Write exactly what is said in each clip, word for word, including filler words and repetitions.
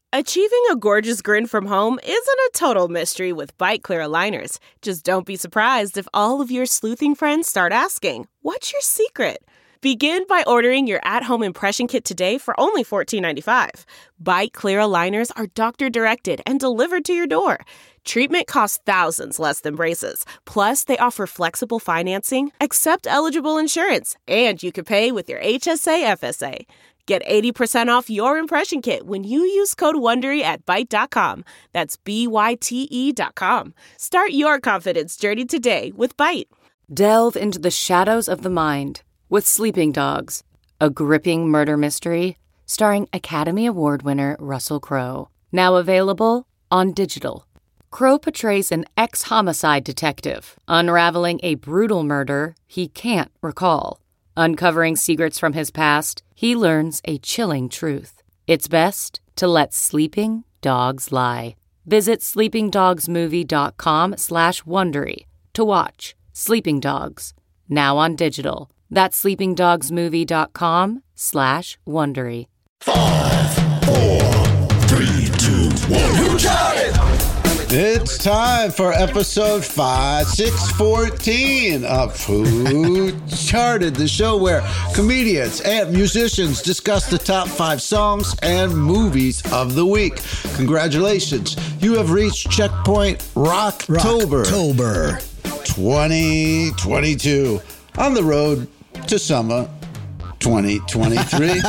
Achieving a gorgeous grin from home isn't a total mystery with Byte Clear aligners. Just don't be surprised if all of your sleuthing friends start asking, "What's your secret?" Begin by ordering your at-home impression kit today for only fourteen ninety-five. Byte Clear aligners are doctor-directed and delivered to your door. Treatment costs thousands less than braces. Plus, they offer flexible financing, accept eligible insurance, and you can pay with your H S A F S A. Get eighty percent off your impression kit when you use code WONDERY at byte dot com. That's B Y T E dot com. Start your confidence journey today with Byte. Delve into the shadows of the mind with Sleeping Dogs, a gripping murder mystery starring Academy Award winner Russell Crowe. Now available on digital. Crowe portrays an ex-homicide detective unraveling a brutal murder he can't recall. Uncovering secrets from his past, he learns a chilling truth. It's best to let sleeping dogs lie. Visit sleepingdogsmovie.com slash Wondery to watch Sleeping Dogs, now on digital. That's sleepingdogsmovie.com slash Wondery. Five, four, three, two, one. Who tried? It's time for episode five six fourteen of Who Charted, the show where comedians and musicians discuss the top five songs and movies of the week. Congratulations, you have reached checkpoint Rocktober, Rocktober twenty twenty-two, on the road to summer twenty twenty-three.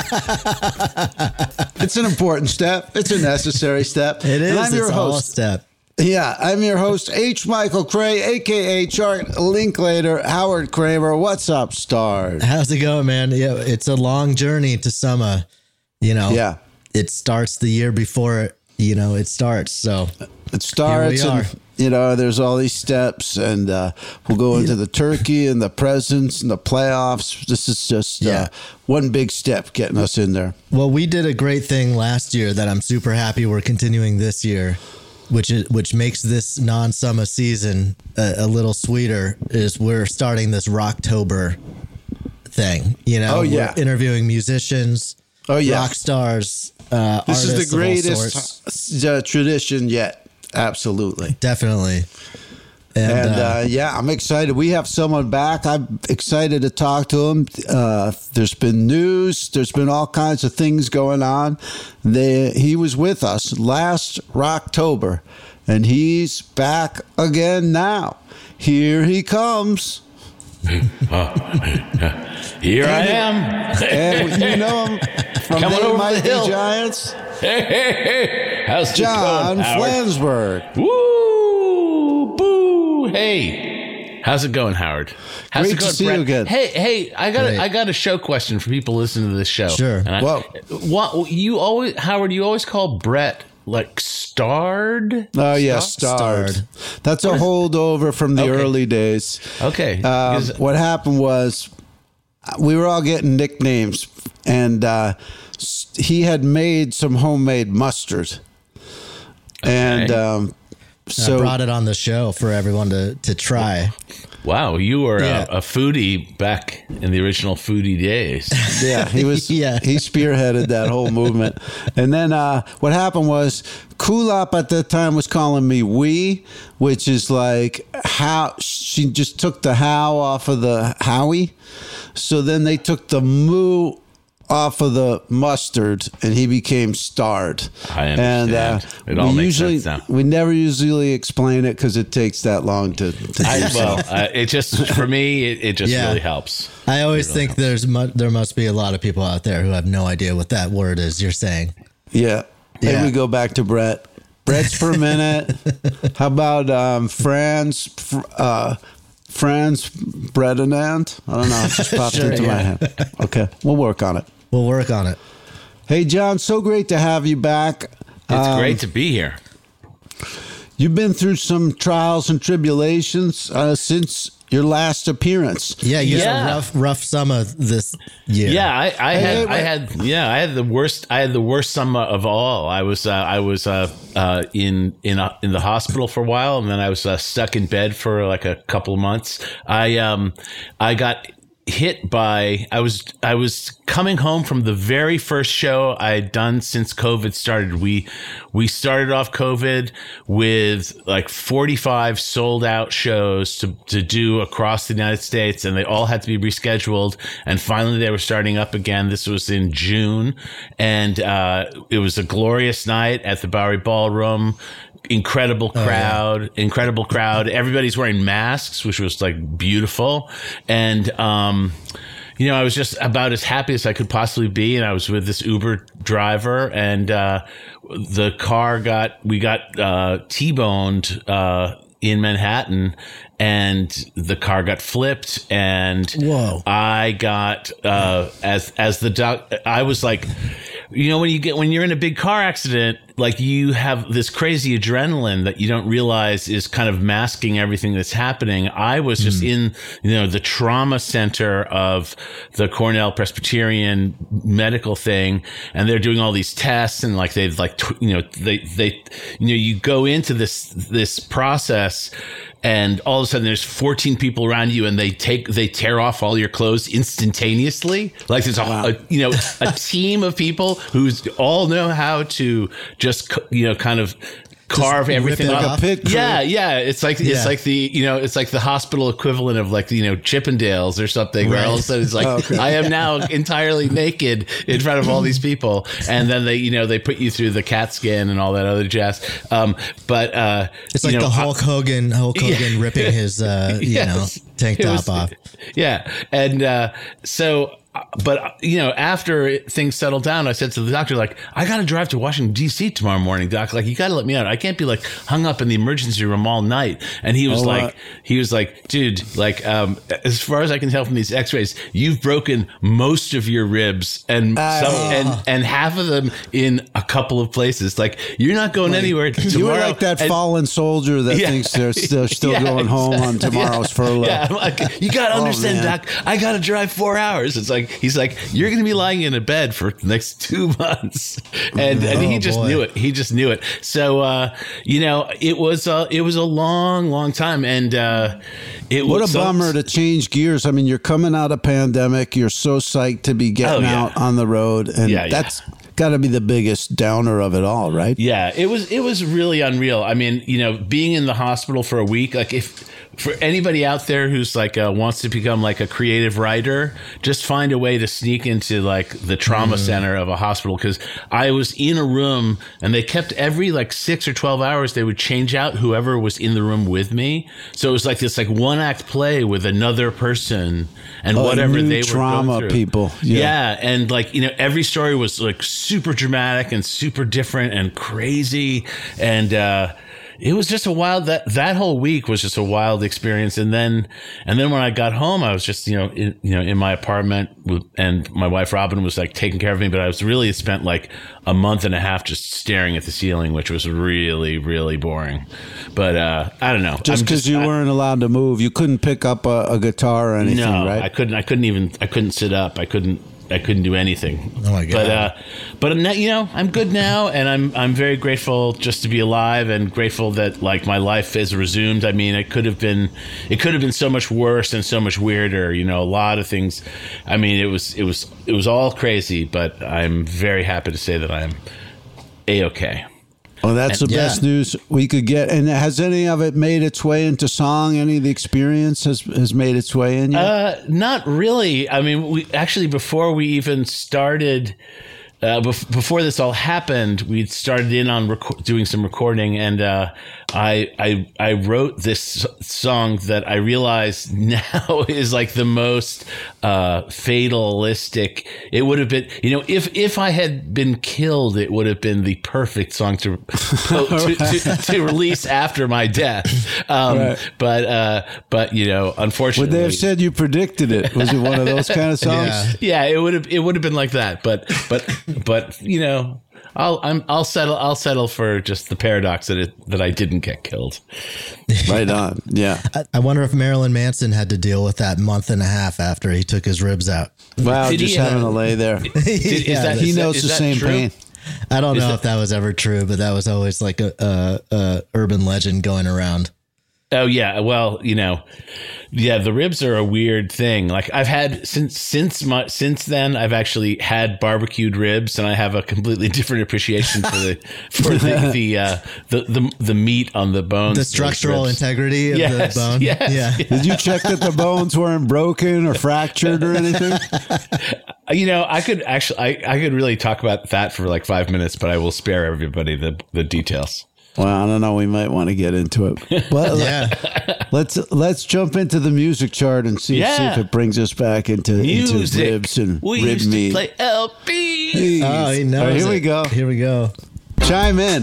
It's an important step. It's a necessary step. It is. And I'm your it's all a host. step. Yeah, I'm your host, H. Michael Cray, a k a. Chart Linklater, Howard Kramer. What's up, stars? How's it going, man? Yeah, it's a long journey to summer. You know, Yeah. It starts the year before, you know, it starts. So It starts, Here we and, are. you know, there's all these steps, and uh, we'll go into the turkey and the presents and the playoffs. This is just Yeah. uh, one big step getting us in there. Well, we did a great thing last year that I'm super happy we're continuing this year, which is which makes this non-summer season a, a little sweeter. Is we're starting this Rocktober thing. You know, Oh, yeah. we're interviewing musicians, Oh, yeah. rock stars. Uh, This is artists the of all sorts. greatest uh, tradition yet. Absolutely. Definitely. And, And uh, uh, yeah, I'm excited. We have someone back. I'm excited to talk to him. Uh, there's been news. There's been all kinds of things going on. They, he was with us last Rocktober, and he's back again now. Here he comes. Here I am. And you know him from Coming They over Might the Be hill. Giants. Hey, hey, hey. How's it John going, Howard? Flansburgh. Woo! Boo! Hey. How's it going, Howard? How's Great it to going, see you Brett? again. Hey, hey, I got Great. a, I got a show question for people listening to this show. Sure. And I, Whoa. What you always Howard, you always call Brett like starred? Oh, yeah, Starred. starred. That's a holdover from the Okay. early days. Okay. Um, Because- what happened was we were all getting nicknames, and uh, s- he had made some homemade mustard. And um, I so brought it on the show for everyone to, to try. Wow, you were Yeah. a, a foodie back in the original foodie days. yeah, he was Yeah. he spearheaded that whole movement. And then uh, what happened was Kulop at that time was calling me we, which is like how she just took the how off of the Howie. So then they took the moo off of the mustard, and he became starred. I And uh, understand. It all we makes usually sense now. we never usually explain it because it takes that long to. to I, do so. well, uh, it just for me, it, it just Yeah. really helps. I always It really think there's mu- there must be a lot of people out there who have no idea what that word is you're saying. Yeah. Maybe Yeah. we go back to Brett. Brett's for a minute. How about um, Franz? fr- Uh, Franz Bredenant? I don't know. It just popped Sure, into my yeah. head. Okay. We'll work on it. We'll work on it. Hey, John, so great to have you back. It's Um, great to be here. You've been through some trials and tribulations uh, since your last appearance. Yeah, you had Yeah. a rough rough summer this year. Yeah, I, I Hey, had, hey, I wait. had, yeah, I had the worst, I had the worst summer of all. I was, uh, I was uh, uh, in in a, in the hospital for a while, and then I was uh, stuck in bed for like a couple of months. I um, I got hit by I was I was coming home from the very first show I had done since COVID started. We we started off COVID with like forty-five sold out shows to to do across the United States, and they all had to be rescheduled. And finally, they were starting up again. This was in June, and uh, it was a glorious night at the Bowery Ballroom. Incredible crowd, oh, yeah. incredible crowd. Everybody's wearing masks, which was like beautiful. And, um, you know, I was just about as happy as I could possibly be. And I was with this Uber driver, and, uh, the car got, we got, uh, T-boned, uh, in Manhattan, and the car got flipped, and Whoa. I got, uh, as, as the doc, I was like, you know, when you get, when you're in a big car accident, like you have this crazy adrenaline that you don't realize is kind of masking everything that's happening. I was just mm. in, you know, the trauma center of the Cornell Presbyterian medical thing, and they're doing all these tests, and like they've like, tw- you know, they, they, you know, you go into this, this process, and all of a sudden there's fourteen people around you, and they take, they tear off all your clothes instantaneously. Like there's a, wow. a you know, a team of people who's all know how to just, you know, kind of carve just everything off. Yeah, yeah. It's like yeah. it's like the you know it's like the hospital equivalent of like you know Chippendales or something, right. where all of a sudden it's like oh, okay. I am now entirely naked in front of all these people, and then they you know they put you through the CAT scan and all that other jazz. Um, but uh, it's like know, the Hulk Hogan, Hulk Hogan yeah. ripping his uh, you yes. know tank top was, off. Yeah, and uh, so. But, you know, after things settled down, I said to the doctor, like, I got to drive to Washington, D C tomorrow morning, doc. Like, you got to let me out. I can't be like hung up in the emergency room all night. And he was oh, like, uh, he was like, dude, like, um, as far as I can tell from these x-rays, you've broken most of your ribs and uh, some, and, and half of them in a couple of places. Like, you're not going like, anywhere tomorrow. You were like that and, fallen soldier that yeah, thinks they're still, still yeah, going home exactly. on tomorrow's yeah, furlough. Yeah, I'm like, you got to understand, oh, doc, I got to drive four hours. It's like, he's like, you're going to be lying in a bed for the next two months. And, oh, and he just boy. knew it. He just knew it. So, uh, you know, it was, uh, it was a long, long time. And, uh, it what was a bummer to change gears. I mean, you're coming out of pandemic. You're so psyched to be getting oh, yeah. out on the road. And yeah, that's yeah. got to be the biggest downer of it all, right? Yeah, it was, it was really unreal. I mean, you know, being in the hospital for a week, like if, for anybody out there who's like uh, wants to become like a creative writer, just find a way to sneak into like the trauma mm. center of a hospital. Because I was in a room, and they kept every like six or twelve hours they would change out whoever was in the room with me. So it was like this like one act play with another person and oh, whatever they were trauma going through. people. Yeah. yeah, and like you know every story was like super dramatic and super different and crazy, and uh, it was just a wild, that, that whole week was just a wild experience. And then, and then when I got home, I was just, you know, in, you know, in my apartment with, and my wife, Robin, was like taking care of me, but I was really spent like a month and a half just staring at the ceiling, which was really, really boring. But, uh, I don't know. Just because you I, weren't allowed to move, you couldn't pick up a, a guitar or anything, no, right? I couldn't, I couldn't even, I couldn't sit up. I couldn't. I couldn't do anything. Oh my god! But uh, but you know, I'm good now, and I'm I'm very grateful just to be alive, and grateful that like my life has resumed. I mean, it could have been, it could have been so much worse and so much weirder. You know, a lot of things. I mean, it was it was it was all crazy, but I'm very happy to say that I'm a-okay. Well, that's and, the best yeah. news we could get. And has any of it made its way into song? Any of the experience has, has made its way in yet? Uh, not really. I mean, we actually, before we even started, uh, bef- before this all happened, we'd started in on rec- doing some recording, and uh, I, I I wrote this song that I realize now is like the most uh, fatalistic. It would have been, you know, if if I had been killed, it would have been the perfect song to to, right. to, to, to release after my death. Um, right. But uh, but you know, unfortunately, would they have said you predicted it? Was it one of those kind of songs? Yeah, yeah it would have it would have been like that. But but but you know. I'll I'm, I'll settle I'll settle for just the paradox that it, that I didn't get killed. Right on, yeah. I, I wonder if Marilyn Manson had to deal with that month and a half after he took his ribs out. Wow, did just he, having uh, to lay there. Did, is yeah, that, he is knows that, the same true? pain. I don't is know that, if that was ever true, but that was always like a, a, a urban legend going around. Oh yeah, well, you know, yeah, the ribs are a weird thing. Like I've had since since my since then, I've actually had barbecued ribs, and I have a completely different appreciation for the for the the, uh, the the the meat on the bones, The structural integrity of Yes, the bone. yes, yeah. yes. Did you check that the bones weren't broken or fractured or anything? You know, I could actually, I, I could really talk about that for like five minutes, but I will spare everybody the the details. Well, I don't know. We might want to get into it. But Yeah. let's let's jump into the music chart and see, Yeah. see if it brings us back into, into Music. ribs and We rib used meat. to play L P. Please. Oh, he knows. All right, here it. we go. Here we go. Chime in.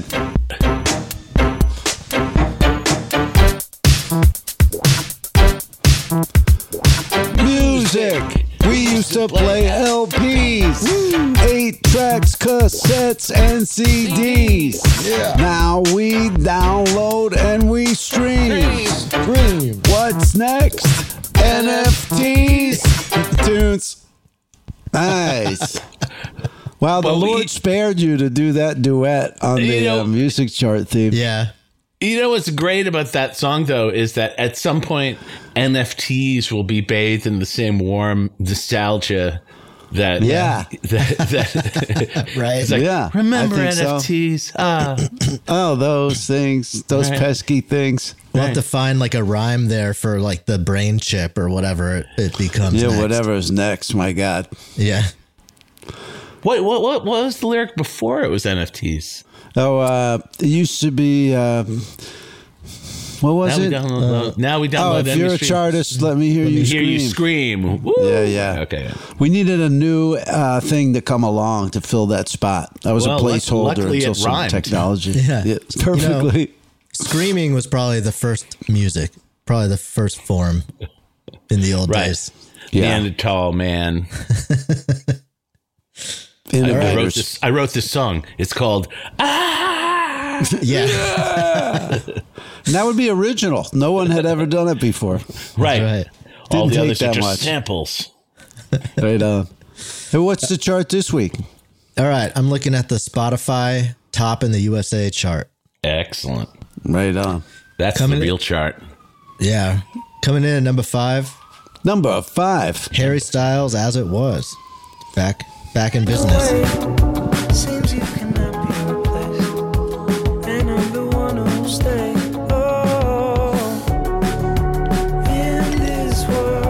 Music. We used to play L Ps, eight tracks, cassettes, and C Ds. Yeah. Now we download and we stream. Scream. What's next? N F Ts. Tunes. Nice. Wow, the Well, we- Lord spared you to do that duet on You the know- uh, music chart theme. Yeah. You know what's great about that song, though, is that at some point N F Ts will be bathed in the same warm nostalgia that Yeah. that, that Right. it's like, Yeah, remember I think so. N F Ts? Ah, Oh, those things, those Right. pesky things. We'll have to find like a rhyme there for like the brain chip or whatever it, it becomes. Yeah, next. whatever's next. My God. Yeah. what what what what was the lyric before it was N F Ts? Oh, uh, it used to be. Um, what was Now we it? download. now we Oh, download. if M P you're a three. chartist, let me hear Let you me scream. hear you scream. Woo. Yeah, yeah. Okay. We needed a new uh, thing to come along to fill that spot. That was Well, a luck- placeholder luckily until it some rhymed. technology. Yeah. perfectly. Screaming was probably the first music, probably the first form in the old Right. days. Yeah. Neanderthal man. I wrote Innovators. this. I wrote this song. It's called Ah. Yeah. And that would be original. No one had ever done it before. Right. Right. All Didn't the take others are that just much. samples. Right on. Hey, what's the chart this week? All right. I'm looking at the Spotify top in the U S A chart. Excellent. Right on. That's Coming the in- real chart. Yeah. Coming in at number five, Number five. Harry Styles, As It Was. Back back in business. Seems you cannot be replaced, and I'm the one who'll stay. Oh, in this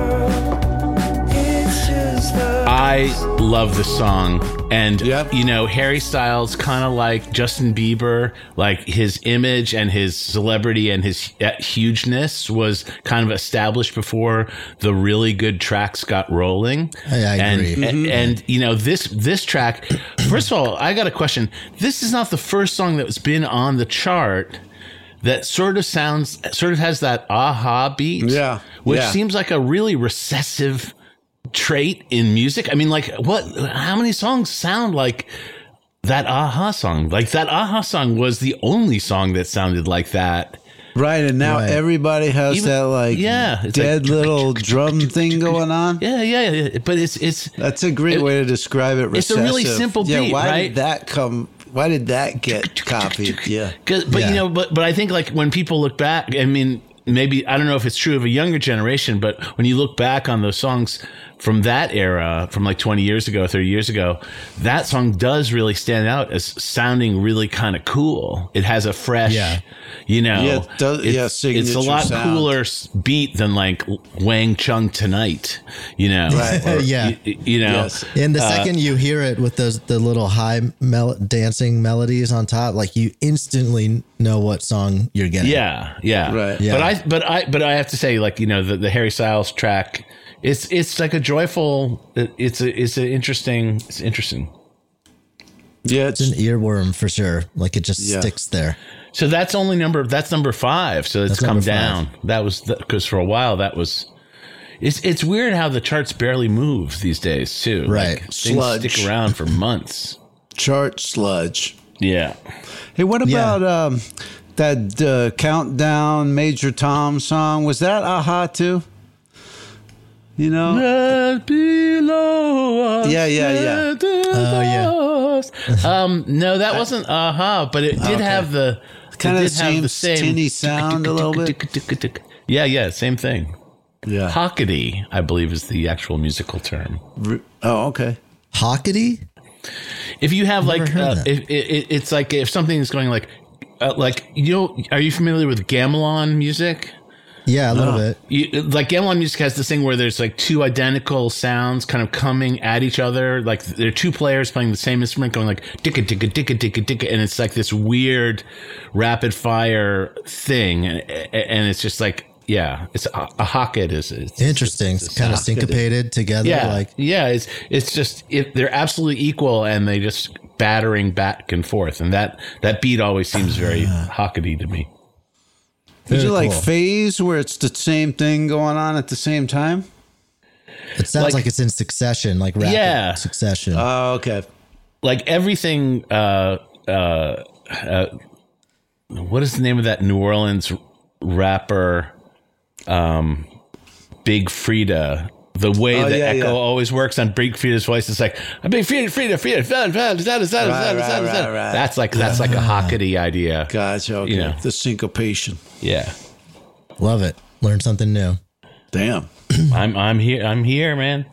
world, it's just love. I love this song. And, Yep. you know, Harry Styles, kind of like Justin Bieber, like his image and his celebrity and his uh, hugeness was kind of established before the really good tracks got rolling. I- I and, agree. And, and, you know, this this track, first of all, I got a question. This is not the first song that's been on the chart that sort of sounds, sort of has that aha beat. Yeah. Which Yeah. seems like a really recessive trait in music. I mean, like, what, how many songs sound like that aha song? Like, that aha song was the only song that sounded like that. Right, and now Right. everybody has Even- that like yeah, it's dead like- little drum thing going on. Yeah, yeah, yeah. But it's, it's, That's a great It- way to describe it. it's a really recessive. simple yeah, beat, why right? did that come? Why did that get copied? Yeah. 'cause- but Yeah. you know, but, but I think like when people look back, I mean, maybe, I don't know if it's true of a younger generation, but when you look back on those songs from that era, from like twenty years ago, thirty years ago, that song does really stand out as sounding really kind of cool. It has a fresh, Yeah. you know, Yeah, it does- it's, yeah, it's a signature lot sound. cooler s- beat than like Wang Chung Tonight, you know, Right. Or, Yeah. you, you know, Yes. And the Uh, second you hear it with those the little high mel- dancing melodies on top, like you instantly know what song you're getting. Yeah, yeah, Right. Yeah. But I, but I, but I have to say, like, you know, the, the Harry Styles track, it's it's like a joyful. it- It's a it's an interesting. It's interesting. Yeah, It's an earworm for sure. Like it just Yeah. sticks there. So that's only number. That's number five. So it's That's come number five. down. That was because for a while that was. It's it's weird how the charts barely move these days too. Right. Like, things Sludge. stick around for months. chart sludge. Yeah. Hey, what Yeah. about um, that uh, Countdown Major Tom song? Was that Aha too? You know? Let below us, Yeah, yeah, yeah. let above us. um, no, that wasn't aha, but it did Okay. have the Kind It of did have same the same tinny sound a little bit. Yeah, yeah, same thing. Yeah. Hockety, I believe, is the actual musical term. Oh, okay. Hockety? If you have Never like, heard uh, that. if, it, it's like if something is going like, uh, like you know, are you familiar with gamelan music? Yeah, a little bit. You, like gamelan music has this thing where there's like two identical sounds kind of coming at each other. Like there are two players playing the same instrument going like dicka dicka dicka dicka dicka, and it's like this weird rapid fire thing, and, and it's just like yeah, it's a, a hocket is it's Interesting. it's- it's Kind of a- syncopated together. yeah, Like, yeah, it's it's just it, they're absolutely equal, and they just battering back and forth, and that that beat always seems very hockety to me. Did you Very like cool. phase where it's the same thing going on at the same time? it sounds like- like, it's in succession, like rapid Yeah. succession. Oh, okay. Like everything. Uh, uh, uh, what is the name of that New Orleans rapper? Um, Big Frida. The way Oh, the yeah, echo yeah. always works on Big Frida's voice, it's like a Big Frida, Frida, Frida, Frida, Frida, Frida, Frida, Frida, Right, Frida, right, Frida. right, right. That's like that's like a hockety idea. Gotcha. Okay. You know. The syncopation. Yeah, Love it. Learn something new. Damn. I'm I'm here. I'm here, man.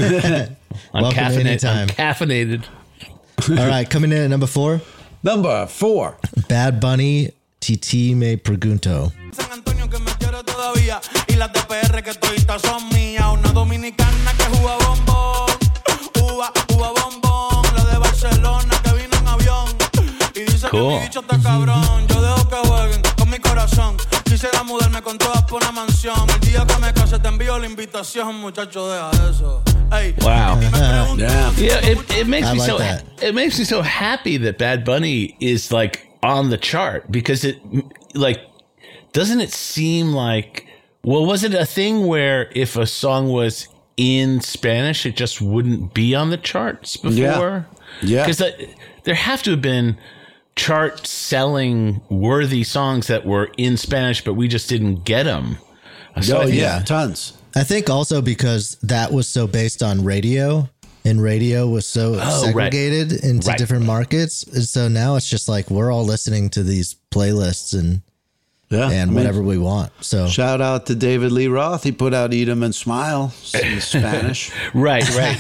I'm Welcome caffeinated. anytime. I'm caffeinated. All right, coming in at number four, Number four. Bad Bunny, Titi Me Pregunto. San Antonio que me quiere todavía y las de P R que toditas son mías. Una dominicana que juega bombón, uva, uva bombón. La de Barcelona que vino en avión y dice Cool. que mi bicho está cabrón. Yo dejo que jueguen con mi corazón. Quisiera mudarme con todas por una mansión. El día que me case te envío la invitación, muchacho, deja eso. Ey, Wow. y me preguntan, Damn. Yeah, it, it makes I me like so that. it makes me so happy that Bad Bunny is like on the chart because it like doesn't it seem like well was it a thing where if a song was in Spanish it just wouldn't be on the charts before? Yeah. Because there have to have been chart selling worthy songs that were in Spanish, but we just didn't get them. So Oh, I think- yeah. Tons. I think also because that was so based on radio, and radio was so Oh, right. segregated into Right. different markets. And so now it's just like we're all listening to these playlists and Yeah. I and mean, whatever we want. So Shout out to David Lee Roth. He put out Eat 'em and Smile in Spanish. Right, right.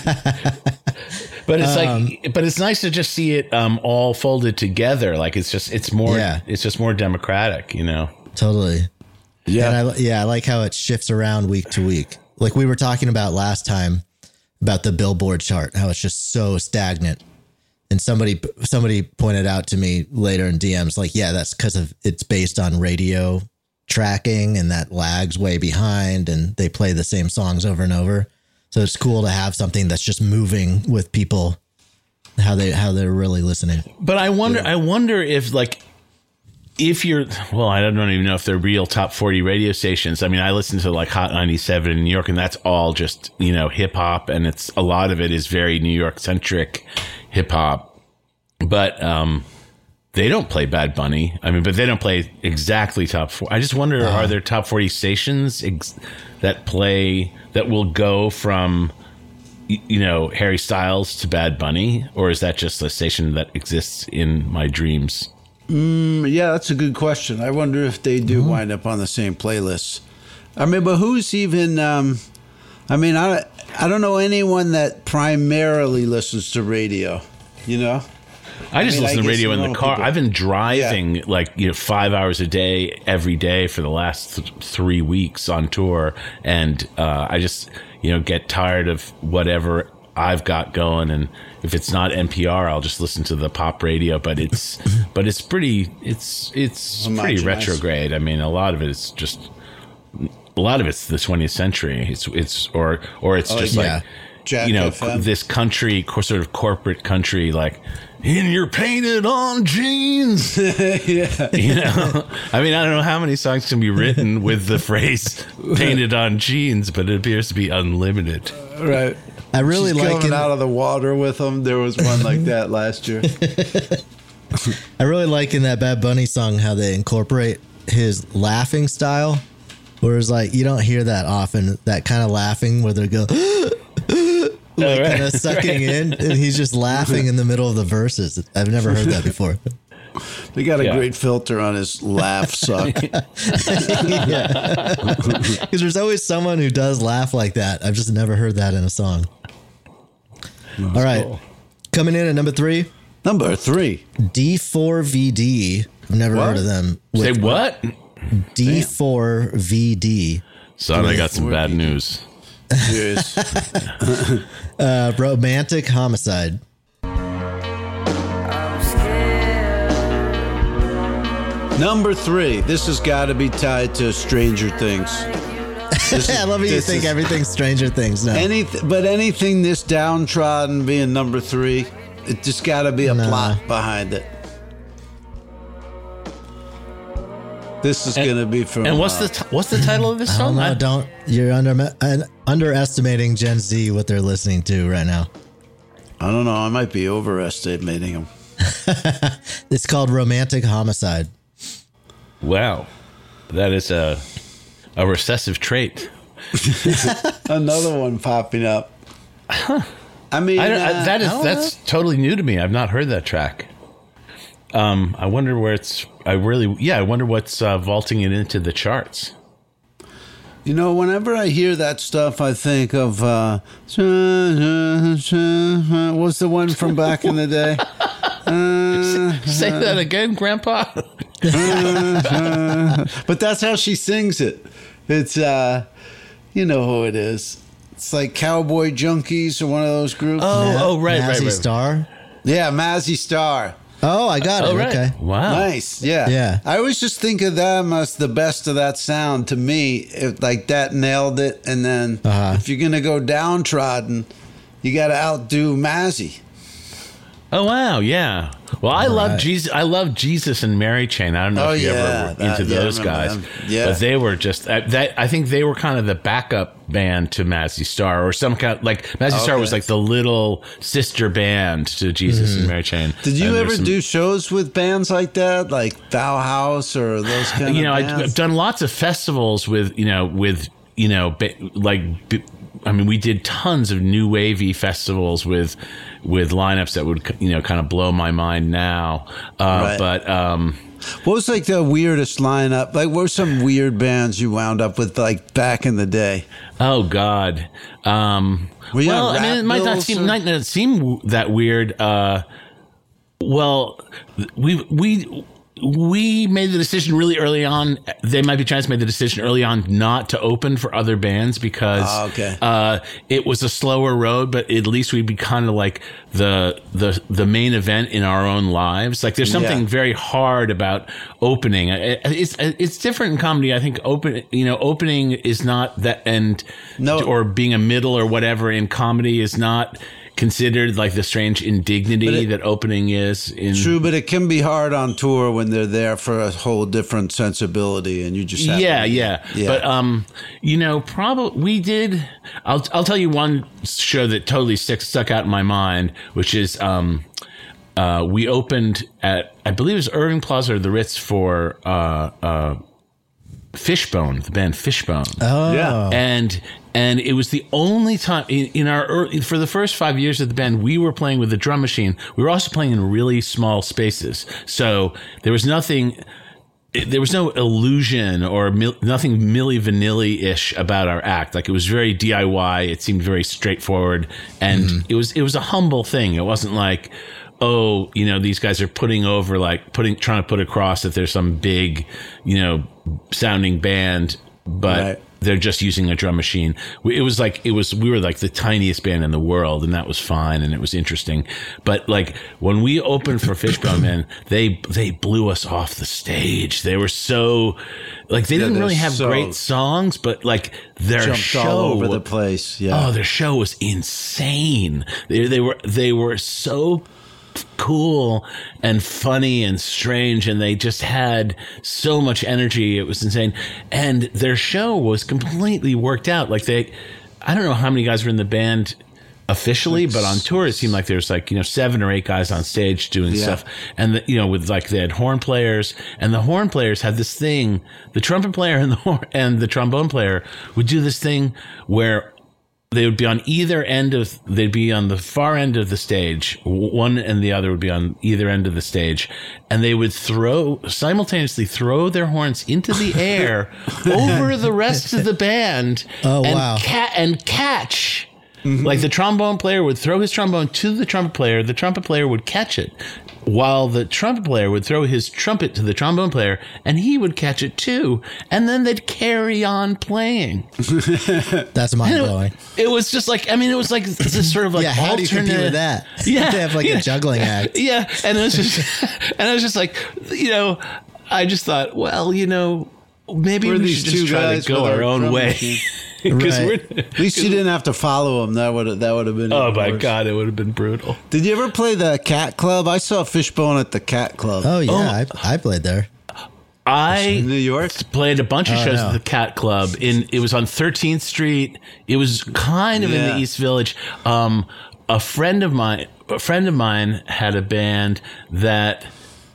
But it's like, but it's nice to just see it um, all folded together. Like it's just, it's more, Yeah. it's just more democratic, you know. totally. Yeah. And I, yeah, I like how it shifts around week to week. Like we were talking about last time about the Billboard chart, how it's just so stagnant. And somebody somebody pointed out to me later in D Ms, like, yeah, that's because of it's based on radio tracking and that lags way behind, and they play the same songs over and over. So it's cool to have something that's just moving with people, how they how they're really listening. But I wonder, I wonder if like, if you're, well, I don't even know if they're real top forty radio stations. I mean, I listen to like Hot ninety-seven in New York, and that's all just, you know, hip hop. And it's, a lot of it is very New York centric hip hop. But, um, they don't play Bad Bunny. I mean, but they don't play exactly top four. I just wonder, are there top forty stations ex- that play, that will go from, y- you know, Harry Styles to Bad Bunny? Or is that just a station that exists in my dreams? Yeah, that's a good question. I wonder if they do wind up on the same playlists. I mean, but who's even? Um, I mean, I I don't know anyone that primarily listens to radio. You know, I just mean, I listen to guess radio in the normal car. people- I've been driving like, you know, five hours a day every day for the last th- three weeks on tour. And uh, I just, you know, get tired of whatever I've got going. And if it's not N P R, I'll just listen to the pop radio. But it's, but it's pretty, it's, it's pretty Homogenized. retrograde. I mean, a lot of it is just, a lot of it's the twentieth century. It's, it's, or, or it's just yeah. like, Jack you know, F M. this country, co- sort of corporate country, like, and you're painted on jeans. yeah. You know, I mean, I don't know how many songs can be written with the phrase painted on jeans, but it appears to be unlimited. Right. I really She's like coming in, out of the water with them. There was one like that last year. I really like in that Bad Bunny song how they incorporate his laughing style, whereas like you don't hear that often. That kind of laughing where they go like right. kind of sucking in, and he's just laughing in the middle of the verses. I've never heard that before. He got a Yeah. great filter on his laugh suck. Because there's always someone who does laugh like that. I've just never heard that in a song. All right. Coming in at number three, Number three. D four V D. I've never What? heard of them. Say With what? D four V D. Son, I got some bad news. Cheers. Uh, Romantic Homicide. Number three. This has got to be tied to Stranger Things. This I love how you this think is- everything's Stranger Things now. Anything, but anything this downtrodden being number three, it just got to be a Nah. plot behind it. This is And- going to be from. And what's uh, the t- what's the title of this I don't song? know. I- Don't you're under un- underestimating Gen Z what they're listening to right now. I don't know. I might be overestimating them. It's called Romantic Homicide. Wow, that is a a recessive trait. Another one popping up. I mean, I don't, I, uh, that is I don't that's totally new to me. I've not heard that track. Um, I wonder where it's. I really, yeah, I wonder what's uh, vaulting it into the charts. you know, whenever I hear that stuff, I think of uh, what's the one from back in the day? Uh, Say that again, Grandpa. but that's how she sings it. It's uh, you know who it is. It's like Cowboy Junkies or one of those groups. Oh, oh, right, right, Mazzy right. Star. Yeah, Mazzy Star. Oh, I got it. Oh, right. Okay. Wow. Nice, yeah, Yeah. I always just think of them as the best of that sound. To me, it, like that nailed it. And then Uh-huh. if you're gonna go downtrodden, you got to outdo Mazzy. Oh wow, yeah. Well, I love right. Jesus. I love Jesus and Mary Chain. I don't know Oh, if you yeah, ever were that- into yeah, I those remember guys. them. Yeah. But they were just uh, that. I think they were kind of the backup band to Mazzy Star, or some kind. Like Mazzy Star Okay. was like the little sister band to Jesus and Mary Chain. Did you And ever there's some- do shows with bands like that, like Bauhaus or those kind you know, of I've, bands? I've done lots of festivals with, you know, with, you know, ba- like, b- I mean, we did tons of new wavy festivals with, with lineups that would, you know, kind of blow my mind now. Uh, Right. But, um, What was like the weirdest lineup? Like, what were some weird bands you wound up with, like back in the day? oh God. Um, Were you well, on I mean, it rap might not bills seem, or- might not seem that weird. Uh, well, we, we, we made the decision really early on. They Might Be Trans made the decision early on not to open for other bands because Oh, okay. uh, it was a slower road, but at least we'd be kind of like the the the main event in our own lives. Like there's something Yeah. very hard about opening. It- It's it's different in comedy. I think open you know opening is not that and No. or being a middle or whatever in comedy is not considered like the strange indignity But it- that opening is in True, but it can be hard on tour when they're there for a whole different sensibility, and you just have yeah, to, yeah, But um, you know, probably we did. I'll I'll tell you one show that totally stuck stuck out in my mind, which is um, uh, we opened at I believe it was Irving Plaza or the Ritz for uh uh. Fishbone, the band Fishbone. Oh. Yeah. And and it was the only time in, in our early, for the first five years of the band, we were playing with a drum machine. We were also playing in really small spaces, so there was nothing. There was no illusion or mil, nothing Milli Vanilli-ish about our act. Like it was very D I Y. It seemed very straightforward, and Mm-hmm. it was it was a humble thing. It wasn't like, oh, you know, these guys are putting over, like putting, trying to put across that there's some big, you know, sounding band, but Right. they're just using a drum machine. We- It was like, it was, we were like the tiniest band in the world, and that was fine, and it was interesting. But like when we opened for Fishbone, man, they, they blew us off the stage. They were so, like, they Yeah, didn't they're really have so- great songs, but like their jumped show all over wa- the place. Yeah. Oh, their show was insane. They, they were they were so cool and funny and strange, and they just had so much energy. It was insane, and their show was completely worked out. Like they, I don't know how many guys were in the band officially, but on tour it seemed like there's like, you know, seven or eight guys on stage doing Yeah. stuff, and the, you know, with like they had horn players, and the horn players had this thing. The trumpet player and the horn, and the trombone player would do this thing where they would be on either end of, they'd be on the far end of the stage. One and the other would be on either end of the stage. And they would throw, simultaneously throw their horns into the air over the rest of the band. Oh, and wow. Ca- and catch. Mm-hmm. Like the trombone player would throw his trombone to the trumpet player. The trumpet player would catch it, while the trumpet player would throw his trumpet to the trombone player, and he would catch it too. And then they'd carry on playing. That's mind blowing. It, it was just like, I mean, it was like this sort of like Yeah, how do you compete alternate- with that? Yeah, They have like yeah. a juggling act. Yeah, and it was just, and I was just like, you know, I just thought, well, you know, maybe We're we these should just two try guys to go with our our own drum way. machine. 'Cause Right. we're- At least you didn't have to follow him. That would that would have been. Oh even my worse. God, it would have been brutal. Did you ever play the Cat Club? I saw Fishbone at the Cat Club. Oh yeah, I, I played there. I New York? played a bunch of Oh, shows no. at the Cat Club. In it was on thirteenth Street. It was kind of in Yeah. the East Village. Um, a friend of mine, a friend of mine had a band that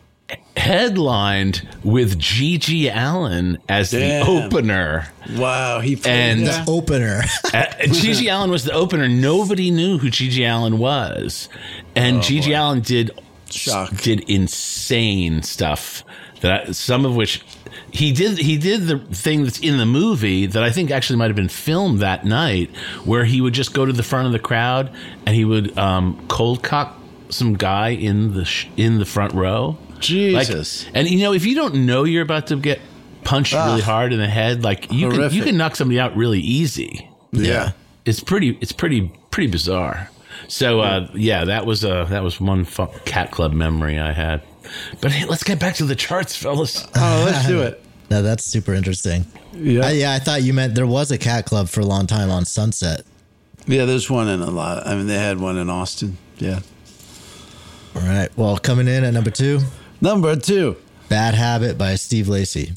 headlined with Gigi Allen as Damn. the opener. Wow, he played And- that? Opener. Uh, Gigi Allen was the opener. Nobody knew who Gigi Allen was, and Gigi Allen did Shock. did insane stuff. That I, some of which he did. He did the thing that's in the movie that I think actually might have been filmed that night, where he would just go to the front of the crowd and he would um, cold cock some guy in the sh- in the front row. Jesus. Like, and you know, if you don't know you're about to get punched Ah. really hard in the head, like you can you Horrific. can knock somebody out really easy. Yeah. It's pretty it's pretty pretty bizarre. So uh, yeah, that was uh, that was one fu- Cat Club memory I had. But hey, let's get back to the charts, fellas. Oh, let's do it. No, that's super interesting. Yeah. I, yeah, I thought you meant there was a cat club for a long time on Sunset. Yeah, there's one in a lot. I mean, they had one in Austin. Yeah. All right. Well, coming in at number two, Number two. Bad Habit by Steve Lacy.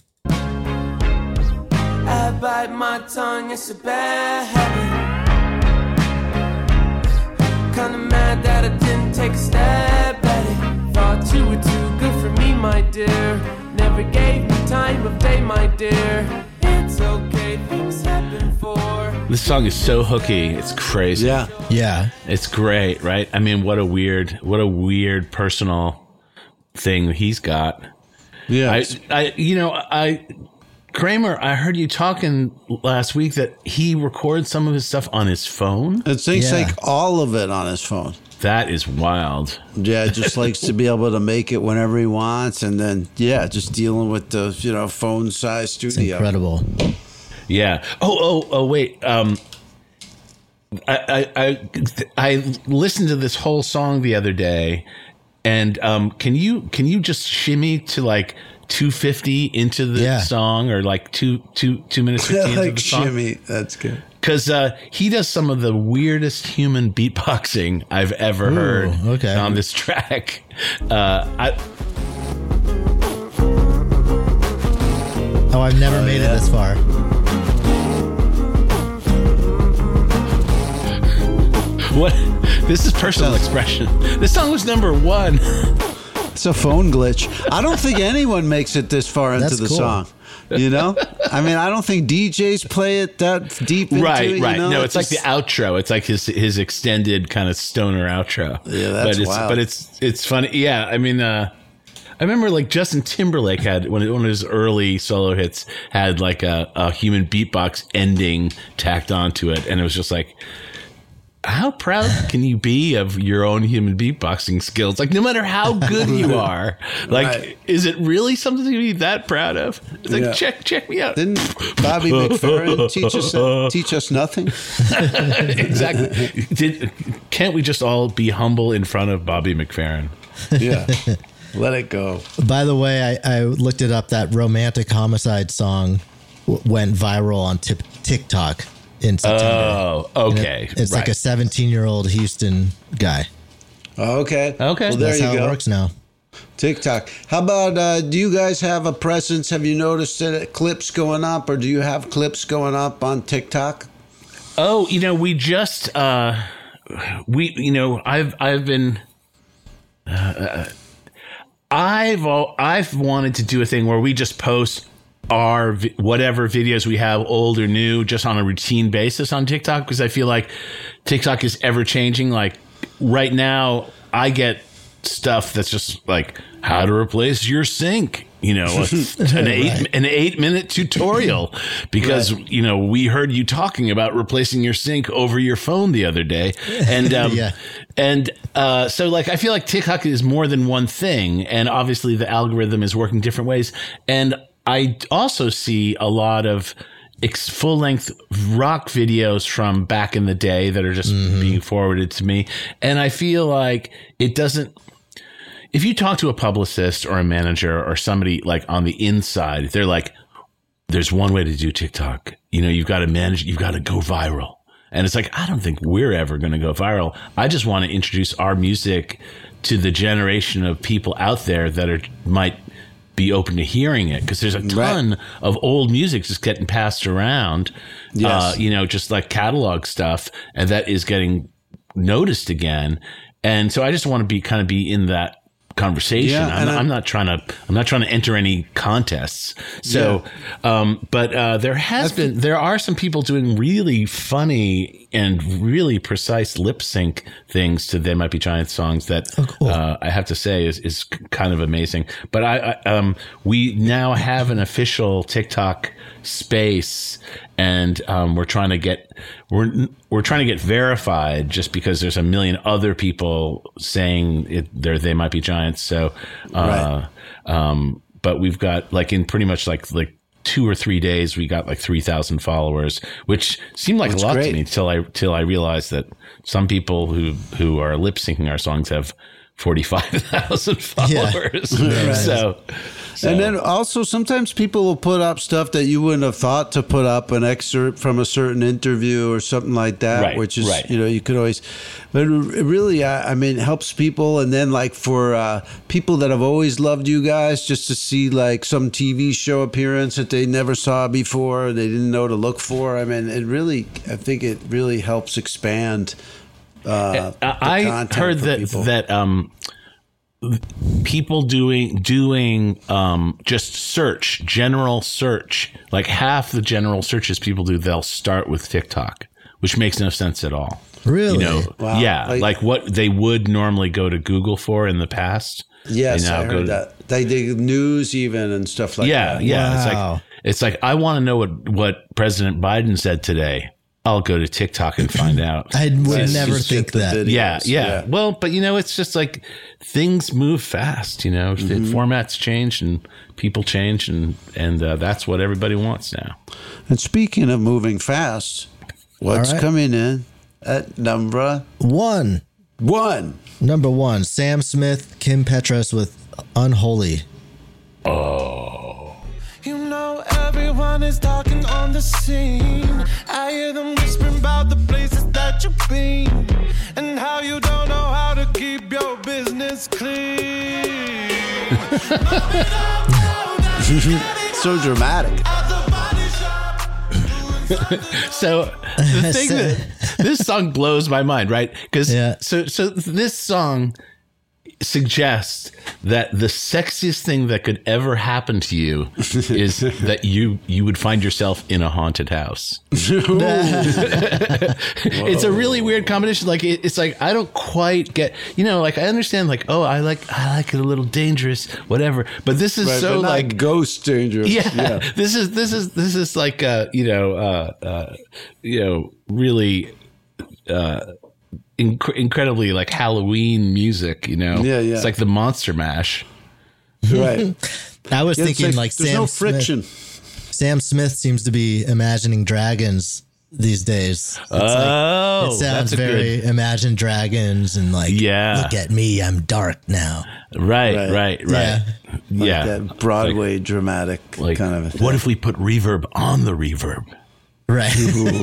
I bite my tongue, it's a bad habit. Kinda mad that I didn't take a stab at it. Thought you were too good for me, my dear. Never gave me time of day, my dear. It's okay, things happen for. This song is so hooky. It's crazy. Yeah. Yeah. It's great, right? I mean, what a weird, what a weird personal thing he's got. Yeah. I, I, you know, I, Kramer, I heard you talking last week that he records some of his stuff on his phone. It thinks Yeah. like all of it on his phone. That is wild. Yeah, just likes to be able to make it whenever he wants, and then yeah, just dealing with the you know phone size It's studio. incredible. Yeah. Oh, oh, oh, wait. Um, I, I, I, I listened to this whole song the other day, and um, can you can you just shimmy to like two fifty into the Yeah. song, or like two two two minutes fifty into like the song? shimmy, that's good. Because uh, he does some of the weirdest human beatboxing I've ever Ooh, heard okay. on this track. Uh, I, Oh, I've never made yeah. it this far. what? This is personal expression. This song was number one. It's a phone glitch. I don't think anyone makes it this far into That's the cool. song. You know, I mean, I don't think D Js play it that deep. Into Right, it, you right. know? No, it's like just- the outro. It's like his his extended kind of stoner outro. Yeah, that's but it's, wild. But it's it's funny. Yeah, I mean, uh, I remember like Justin Timberlake had one of one of his early solo hits had like a, a human beatbox ending tacked onto it, and it was just like, how proud can you be of your own human beatboxing skills? Like, no matter how good you are, like, Right. is it really something to be that proud of? It's like, Yeah. check check me out. Didn't Bobby McFerrin teach us teach us nothing? Exactly. Did can't we just all be humble in front of Bobby McFerrin? Yeah, let it go. By the way, I, I looked it up. That Romantic Homicide song w- went viral on tip, TikTok in September. Oh, And it- okay. it's like a seventeen-year-old Houston guy. Okay. Okay. Well, there That's you how go. it works now. TikTok. How about? Uh, do you guys have a presence? Have you noticed that clips going up, or do you have clips going up on TikTok? Oh, you know, we just uh we you know, I've I've been uh, I've al- I've wanted to do a thing where we just post our vi- whatever videos we have, old or new, just on a routine basis on TikTok, because I feel like TikTok is ever changing. Like right now, I get stuff that's just like how to replace your sink, you know, an eight right. an eight minute tutorial because right. you know we heard you talking about replacing your sink over your phone the other day, and um, yeah. and uh, so like I feel like TikTok is more than one thing, and obviously the algorithm is working different ways, and I also see a lot of full length rock videos from back in the day that are just mm-hmm. being forwarded to me, and I feel like it doesn't. If you talk to a publicist or a manager or somebody like on the inside, they're like, there's one way to do TikTok. You know, you've got to manage, you've got to go viral. And it's like, I don't think we're ever going to go viral. I just want to introduce our music to the generation of people out there that are might be open to hearing it. Because there's a ton right. of old music just getting passed around, yes. uh, you know, just like catalog stuff. And that is getting noticed again. And so I just want to be kind of be in that conversation. Yeah, I'm, not, I'm not trying to. I'm not trying to enter any contests. So, yeah. um, but uh, there has been. There are some people doing really funny and really precise lip sync things to "They Might Be Giants" songs that oh, cool. uh, I have to say is is kind of amazing. But I, I um, we now have an official TikTok space, and um, we're trying to get we're we're trying to get verified just because there's a million other people saying it, they're they might be giants. So, uh, right. um, but we've got like in pretty much like like two or three days we got like three thousand followers, which seemed like That's a lot great. to me till I till I realized that some people who who are lip syncing our songs have forty-five thousand followers. Yeah. Right. So, so. And then also sometimes people will put up stuff that you wouldn't have thought to put up, an excerpt from a certain interview or something like that, right, which is, right. you know, you could always, but it really, I, I mean, it helps people. And then like for uh, people that have always loved you guys, just to see like some T V show appearance that they never saw before, they didn't know to look for. I mean, it really, I think it really helps expand Uh, I heard that people. that um, people doing doing um, just search, general search, like half the general searches people do, they'll start with TikTok, which makes no sense at all. Really? You know, wow. Yeah, like, like what they would normally go to Google for in the past. Yes, I heard to, that. They did news even and stuff like yeah, that. Yeah, wow. It's like it's like I want to know what what President Biden said today. I'll go to TikTok and find out. I would Right. never Just think get the that. videos. Yeah, yeah, Yeah. Well, but you know, it's just like things move fast. You know, the formats change and people change, and and uh, that's what everybody wants now. And speaking of moving fast, what's All right. coming in at number One. one? Number one, Sam Smith, Kim Petras with Unholy. You know everyone is talking on the scene. I hear them whispering about the places that you've been and how you don't know how to keep your business clean. So dramatic. So the thing that this song blows my mind, right? Because Yeah. so so this song suggests that the sexiest thing that could ever happen to you is that you you would find yourself in a haunted house. It's a really weird combination. Like it, it's like I don't quite get, you know, like I understand like, oh, I like I like it a little dangerous, whatever. But this is Right, so but not like ghost dangerous. yeah, Yeah. this is this is this is like uh you know uh uh you know really uh inc- incredibly like Halloween music, you know. Yeah, yeah. It's like the Monster Mash. Right. I was Yeah, it's thinking like, there's Sam no friction. Smith. Sam Smith seems to be imagining dragons these days. It's like, Oh, it sounds that's a very good. Imagine Dragons and like, Yeah. look at me, I'm dark now. Right, Right. right, right. Yeah. Yeah. That Broadway dramatic Like, kind of a thing. what if we put reverb on the reverb? Right.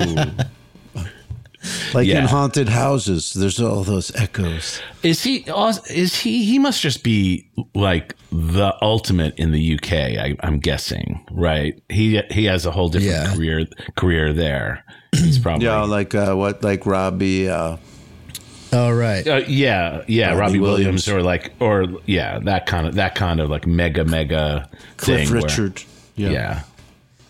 Like Yeah. in haunted houses, there's all those echoes. Is he? Is he? He must just be like the ultimate in the U K. I, I'm guessing, right? He he has a whole different Yeah. career career there. He's probably Yeah, like uh, what, like Robbie. Uh, All right. Uh, yeah, yeah, Robbie Robbie Williams. Williams. or like, or yeah, that kind of that kind of like mega mega Cliff thing where- Richard. yeah.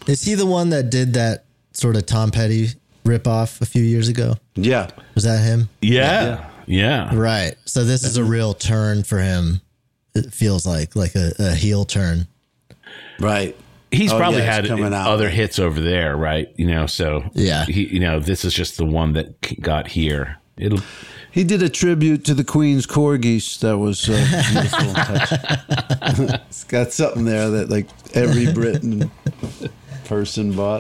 Is he the one that did that sort of Tom Petty ripoff a few years ago? Yeah. Was that him? Yeah. Yeah. yeah. Right. So this is a real turn for him. It feels like like a, a heel turn. Right. He's Oh, probably yeah, had it's coming out. other hits over there, right? You know, so Yeah. he, you know, this is just the one that got here. It'll. He did a tribute to the Queen's corgis. That was uh, beautiful touch. It's got something there that like every Britain person bought.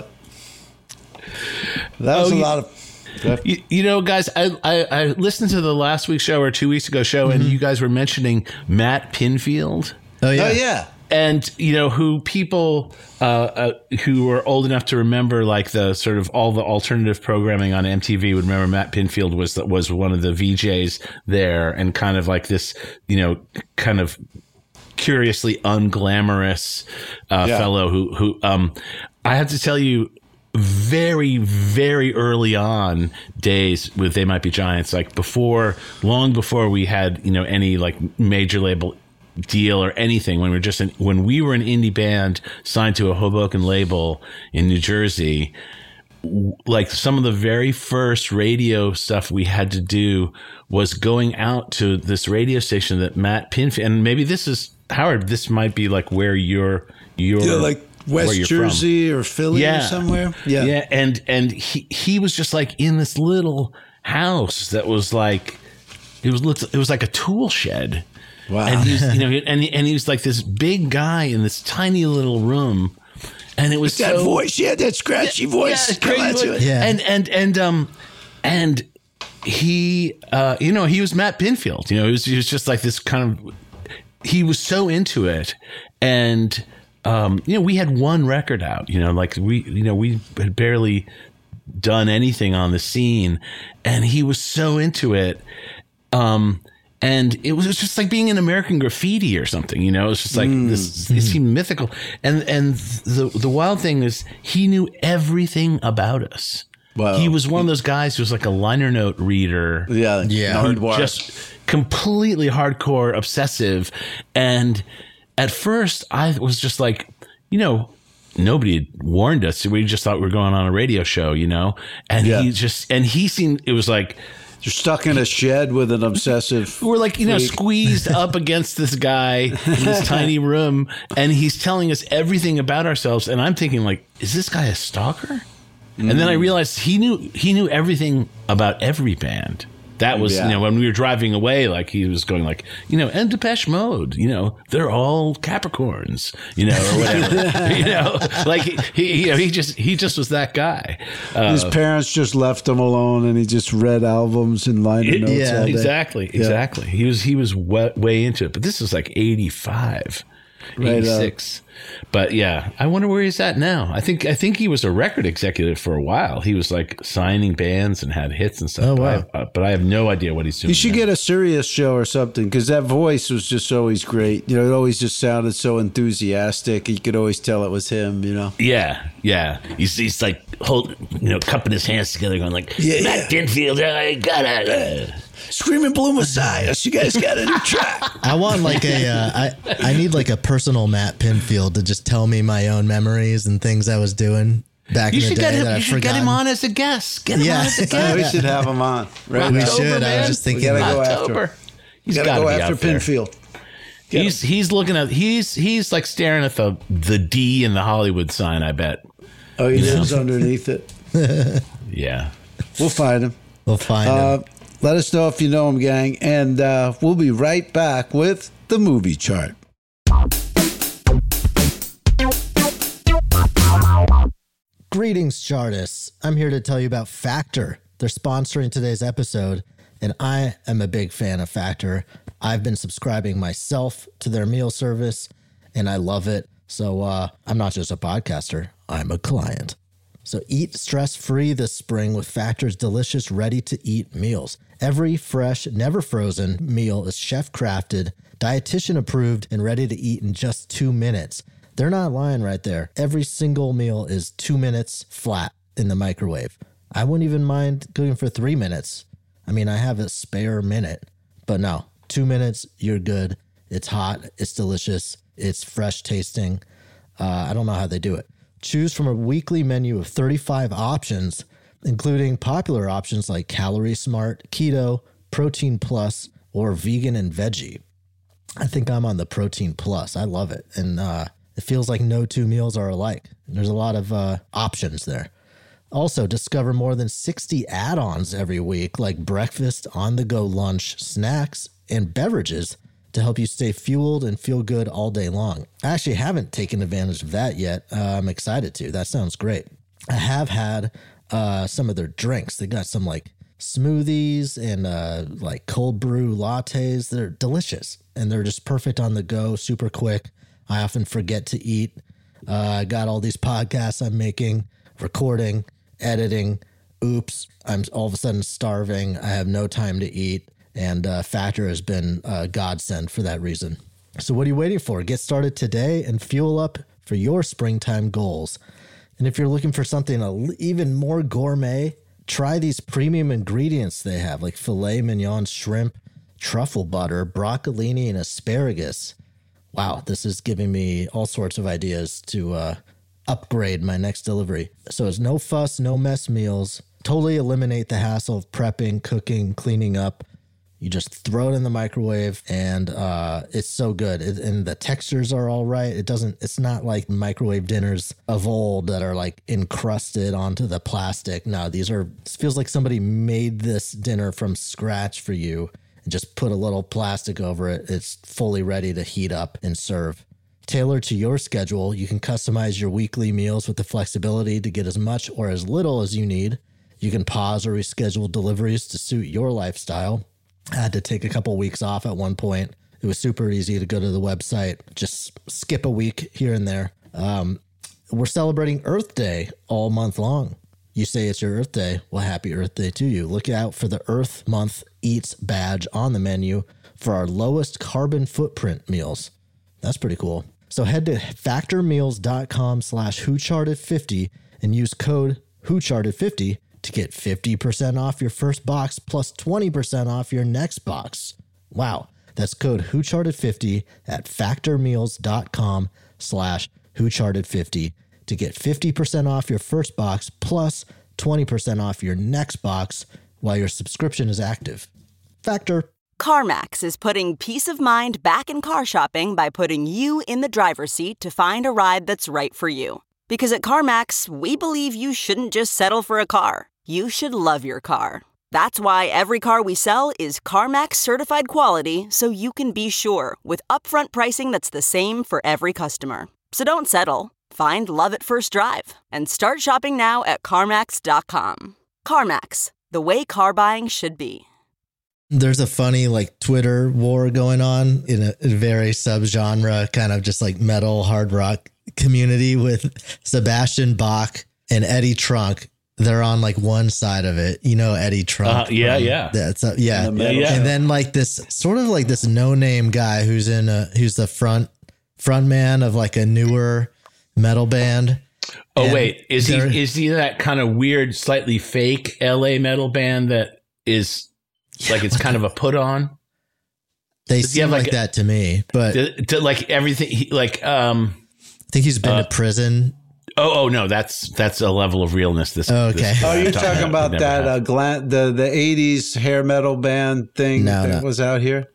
That was Oh, a you- lot of. You, you know, guys, I, I I listened to the last week's show or two weeks ago show, and you guys were mentioning Matt Pinfield. Oh yeah. Oh yeah. And, you know, who people uh, uh, who were old enough to remember, like the sort of all the alternative programming on M T V would remember Matt Pinfield was was one of the V Js there, and kind of like this, you know, kind of curiously unglamorous uh, Yeah. fellow who, who um, I have to tell you, very, very early on days with They Might Be Giants, like before, long before we had, you know, any like major label deal or anything, when we were just an, when we were an indie band signed to a Hoboken label in New Jersey, w- like some of the very first radio stuff we had to do was going out to this radio station that Matt Pinfield, and maybe this is Howard, this might be like where you're you're Yeah, like where West you're from. Jersey or Philly or somewhere. Yeah. Yeah. And, and he, he was just like in this little house that was like, it was, lit- it was like a tool shed. Wow. And he's, you know, and, he- and he was like this big guy in this tiny little room. And it was that so, voice, yeah, that scratchy voice. yeah, Come crazy on to voice. it. Yeah. And, and, and, um, and he, uh, you know, he was Matt Pinfield, you know, he was, he was just like this kind of, he was so into it. And, um, you know, we had one record out, you know, like we, you know, we had barely done anything on the scene, and he was so into it. Um, and it was just like being in American Graffiti or something, you know, it's just like Mm. this, it seemed mythical. And, and the, the wild thing is he knew everything about us. Wow. He was one of those guys who was like a liner note reader. Yeah. Yeah. Nardwuar. Just completely hardcore obsessive. And at first I was just like, you know, nobody had warned us. We just thought we were going on a radio show, you know, and Yeah. he just, and he seemed, it was like, You're stuck in a shed with an obsessive. we're like, you know, freak. squeezed up against this guy in this tiny room, and he's telling us everything about ourselves. And I'm thinking, like, is this guy a stalker? And then I realized he knew he knew everything about every band. That was, Yeah. you know, when we were driving away, like he was going like, you know, and Depeche Mode, you know, they're all Capricorns, you know, or whatever, you know, like he, he, you know, he just, he just was that guy. Uh, His parents just left him alone, and he just read albums and liner It- notes yeah, all day. exactly, Yeah. exactly. He was he was way, way into it, but this was like eighty-five, Right, uh, eighty-six. But yeah, I wonder where he's at now. I think I think he was a record executive for a while. He was like signing bands and had hits and stuff. Oh, but wow. I, uh, but I have no idea what he's doing. You should now. get a serious show or something, because that voice was just always great. You know, it always just sounded so enthusiastic. You could always tell it was him. You know. Yeah, yeah. He's, he's like hold, you know, cupping his hands together, going like, Yeah, Matt Pinfield, I gotta. Uh. Screaming Blue Messiah. You guys got a new track. I want like a, uh, I, I need like a personal Matt Pinfield to just tell me my own memories and things I was doing back You in the should day get him. that You I've should get him forgotten. on as a guest. Get him Yeah. on as a guest. Yeah, we should have him on. Right We now. should. I man. was just We thinking. gotta go after October. him. He's Gotta got to go be after out there. Pinfield. He's he's looking at he's he's like staring at the the D in the Hollywood sign. I bet. Oh, he lives underneath it. Yeah. We'll find him. We'll find Uh, him. let us know if you know him, gang. And uh, we'll be right back with the movie chart. Greetings, Chartists. I'm here to tell you about Factor. They're sponsoring today's episode, and I am a big fan of Factor. I've been subscribing myself to their meal service, and I love it. So uh, I'm not just a podcaster, I'm a client. So eat stress-free this spring with Factor's delicious, ready-to-eat meals. Every fresh, never frozen meal is chef-crafted, dietitian approved, and ready to eat in just two minutes. They're not lying right there. Every single meal is two minutes flat in the microwave. I wouldn't even mind cooking for three minutes. I mean, I have a spare minute, but no, two minutes, you're good. It's hot, it's delicious, it's fresh tasting. Uh, I don't know how they do it. Choose from a weekly menu of thirty-five options, including popular options like Calorie Smart, Keto, Protein Plus, or Vegan and Veggie. I think I'm on the Protein Plus. I love it. And uh, it feels like no two meals are alike. There's a lot of uh, options there. Also, discover more than sixty add-ons every week, like breakfast, on-the-go lunch, snacks, and beverages to help you stay fueled and feel good all day long. I actually haven't taken advantage of that yet. Uh, I'm excited to. That sounds great. I have had uh, some of their drinks. They got some like smoothies and uh, like cold brew lattes. They're delicious and they're just perfect on the go, super quick. I often forget to eat. Uh, I got all these podcasts I'm making, recording, editing. Oops, I'm all of a sudden starving. I have no time to eat. And uh, Factor has been a godsend for that reason. So what are you waiting for? Get started today and fuel up for your springtime goals. And if you're looking for something even more gourmet, try these premium ingredients they have, like filet mignon shrimp, truffle butter, broccolini, and asparagus. Wow, this is giving me all sorts of ideas to uh, upgrade my next delivery. So it's no fuss, no mess meals. Totally eliminate the hassle of prepping, cooking, cleaning up. You just throw it in the microwave and uh, it's so good. It, and the textures are all right. It doesn't, it's not like microwave dinners of old that are like encrusted onto the plastic. No, these are, it feels like somebody made this dinner from scratch for you and just put a little plastic over it. It's fully ready to heat up and serve. Tailored to your schedule, you can customize your weekly meals with the flexibility to get as much or as little as you need. You can pause or reschedule deliveries to suit your lifestyle. I had to take a couple weeks off at one point. It was super easy to go to the website, just skip a week here and there. Um, we're celebrating Earth Day all month long. You say it's your Earth Day. Well, happy Earth Day to you. Look out for the Earth Month Eats badge on the menu for our lowest carbon footprint meals. That's pretty cool. So head to factormeals.com slash whocharted50 and use code whocharted fifty to get fifty percent off your first box plus twenty percent off your next box. Wow. That's code whocharted fifty at factormeals.com slash whocharted50 to get fifty percent off your first box plus twenty percent off your next box while your subscription is active. Factor. CarMax is putting peace of mind back in car shopping by putting you in the driver's seat to find a ride that's right for you. Because at CarMax, we believe you shouldn't just settle for a car. You should love your car. That's why every car we sell is CarMax certified quality, so you can be sure with upfront pricing that's the same for every customer. So don't settle. Find love at first drive and start shopping now at CarMax dot com. CarMax, the way car buying should be. There's a funny like Twitter war going on in a, a very subgenre, kind of just like metal hard rock community with Sebastian Bach and Eddie Trunk. They're on like one side of it, you know, Eddie Trunk. Uh, yeah, um, yeah. That's a, yeah. The yeah. And then like this sort of like this no name guy who's in a, who's the front front man of like a newer metal band. Oh, and wait, is he, is he that kind of weird, slightly fake L A metal band that is like, it's kind of a put on? They seem like, like that to me, but to, to like everything, he, like, um, I think he's been uh, to prison. Oh, oh no, that's that's a level of realness. This, oh, okay. This, oh, you're talking about, about that uh, glam, the the eighties hair metal band thing no, that no. was out here?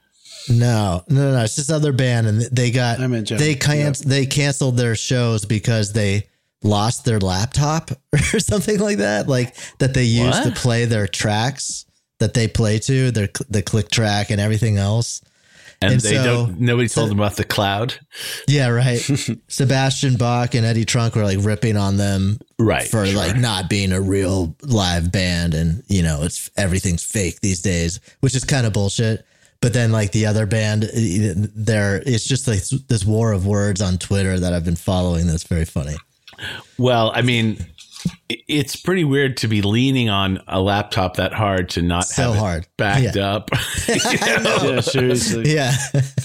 No, no, no. It's this other band, and they got I'm in they can yep. they canceled their shows because they lost their laptop or something like that, like that they used what? to play their tracks that they play to their the click track and everything else. And, and they so, don't. Nobody told so, them about the cloud. Yeah, right. Sebastian Bach and Eddie Trunk were like ripping on them, right, for sure. like not being a real live band, and you know, it's everything's fake these days, which is kind of bullshit. But then, like the other band, there it's just like this war of words on Twitter that I've been following. That's very funny. Well, I mean, it's pretty weird to be leaning on a laptop that hard to not so have it hard. backed yeah. up. Yeah, seriously. Yeah.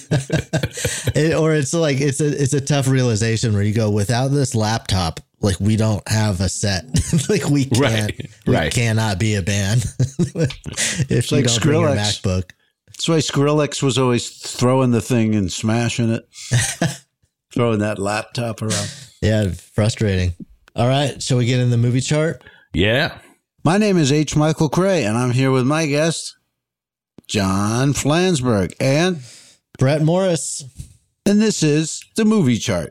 it, or it's like it's a it's a tough realization where you go, without this laptop, like we don't have a set. Like we can't, right. we right. cannot be a band. if it's you like don't bring your Skrillex. MacBook. That's why Skrillex was always throwing the thing and smashing it, throwing that laptop around. Yeah, frustrating. All right. Shall we get in the movie chart? Yeah. My name is H. Michael Cray, and I'm here with my guest, John Flansburgh, and Brett Morris. And this is the movie chart.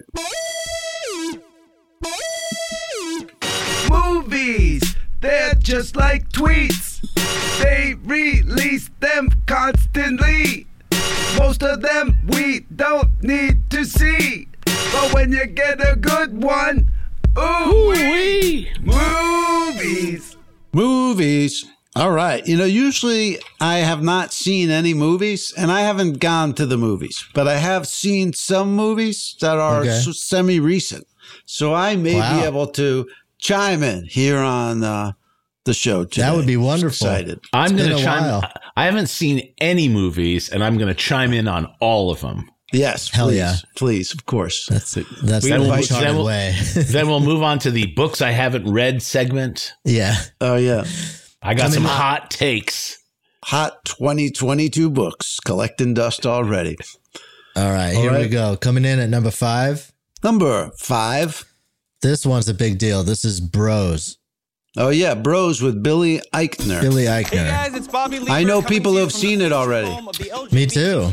Movies, they're just like tweets. They release them constantly. Most of them we don't need to see. But when you get a good one, ooh wee, movies. Movies. All right. You know, usually I have not seen any movies, and I haven't gone to the movies, but I have seen some movies that are Okay. s- semi-recent. So I may Wow. be able to chime in here on uh, the show today. That would be wonderful. Excited. I'm It's going been to a chime. while. I haven't seen any movies, and I'm going to chime in on all of them. Yes. Hell please, yeah. Please, of course. That's that's We the will- uncharted then we'll- way. Then we'll move on to the books I haven't read segment. Yeah. Oh, yeah. I got Coming some up. hot takes. Hot twenty twenty-two books collecting dust already. All right. All Here we right. go. Coming in at number five. Number five. This one's a big deal. This is Bros. Oh, yeah. Bros with Billy Eichner. Billy Eichner. it's Bobby I know people who have seen it already. Me too.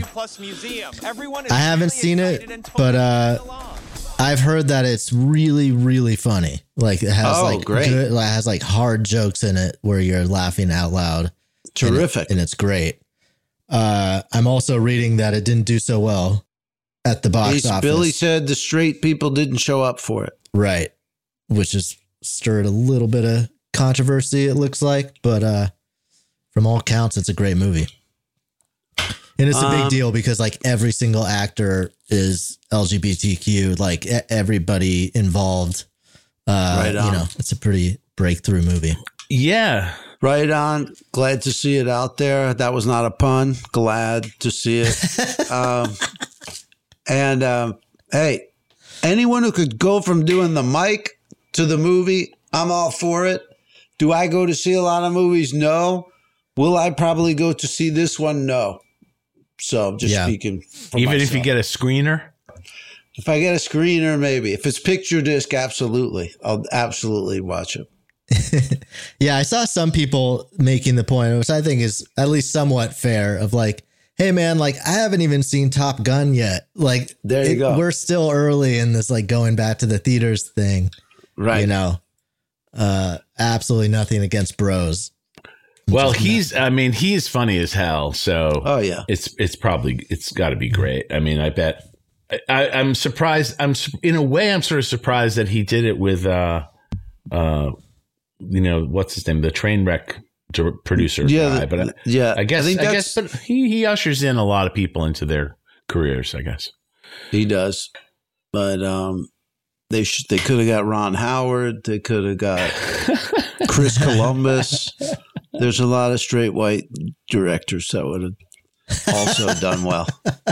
I haven't seen it, but uh, I've heard that it's really, really funny. Like it has Oh, like great. good, like, it has like hard jokes in it where you're laughing out loud. Terrific. and, it- and it's great. Uh, I'm also reading that it didn't do so well at the box He's- office. Billy said the straight people didn't show up for it. Right. Which has stirred a little bit of controversy, it looks like. But uh, from all counts, it's a great movie. And it's a big Um, deal because like every single actor is L G B T Q, like e- everybody involved. Uh, Right you on. know, it's a pretty breakthrough movie. Yeah. Right on. Glad to see it out there. That was not a pun. Glad to see it. um, and um, hey, anyone who could go from doing the mic to the movie, I'm all for it. Do I go to see a lot of movies? No. Will I probably go to see this one? No. So just Yeah. speaking. For Even if myself. you get a screener. if I get a screener, maybe. If it's picture disc, absolutely. I'll absolutely watch it. Yeah, I saw some people making the point, which I think is at least somewhat fair, of like, hey man, like I haven't even seen Top Gun yet. Like There you go. We're still early in this like going back to the theaters thing. Right. You know. Uh absolutely nothing against Bros. Well, he's. I mean, he's funny as hell. So. Oh, yeah. It's it's probably it's got to be great. I mean, I bet. I, I'm surprised. I'm su- in a way, I'm sort of surprised that he did it with, uh, uh, you know, what's his name, the train wreck dir- producer Yeah, guy. the- But I, yeah, I guess I I, think guess, that's- but he he ushers in a lot of people into their careers. I guess. He does, but um, they sh- they could have got Ron Howard. They could have got Chris Columbus. There's a lot of straight white directors that would have also done well.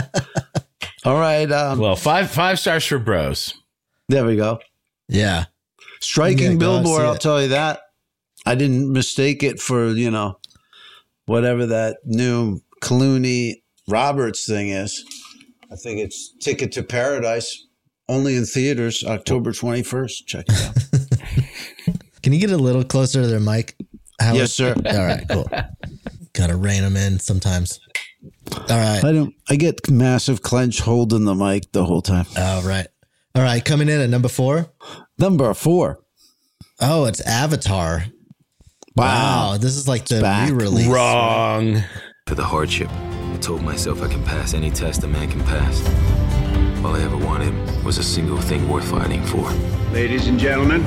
All right, um, Well, five five stars for Bros. there we go. Yeah. Striking Yeah, go billboard. see I'll it. tell you that. I didn't mistake it for you know whatever that new Clooney Roberts thing is. I think it's Ticket to Paradise. Only in theaters, October twenty-first. Check it out. Can you get a little closer to their mic? Howard? Yes, sir. All right, cool. Gotta rein them in sometimes. All right. I don't. I get massive clench holding the mic the whole time. All right. All right. Coming in at number four. Number four. Oh, it's Avatar. Wow. Wow. This is like the back. re-release. Wrong. For the hardship, I told myself I can pass any test a man can pass. All I ever wanted was a single thing worth fighting for. Ladies and gentlemen,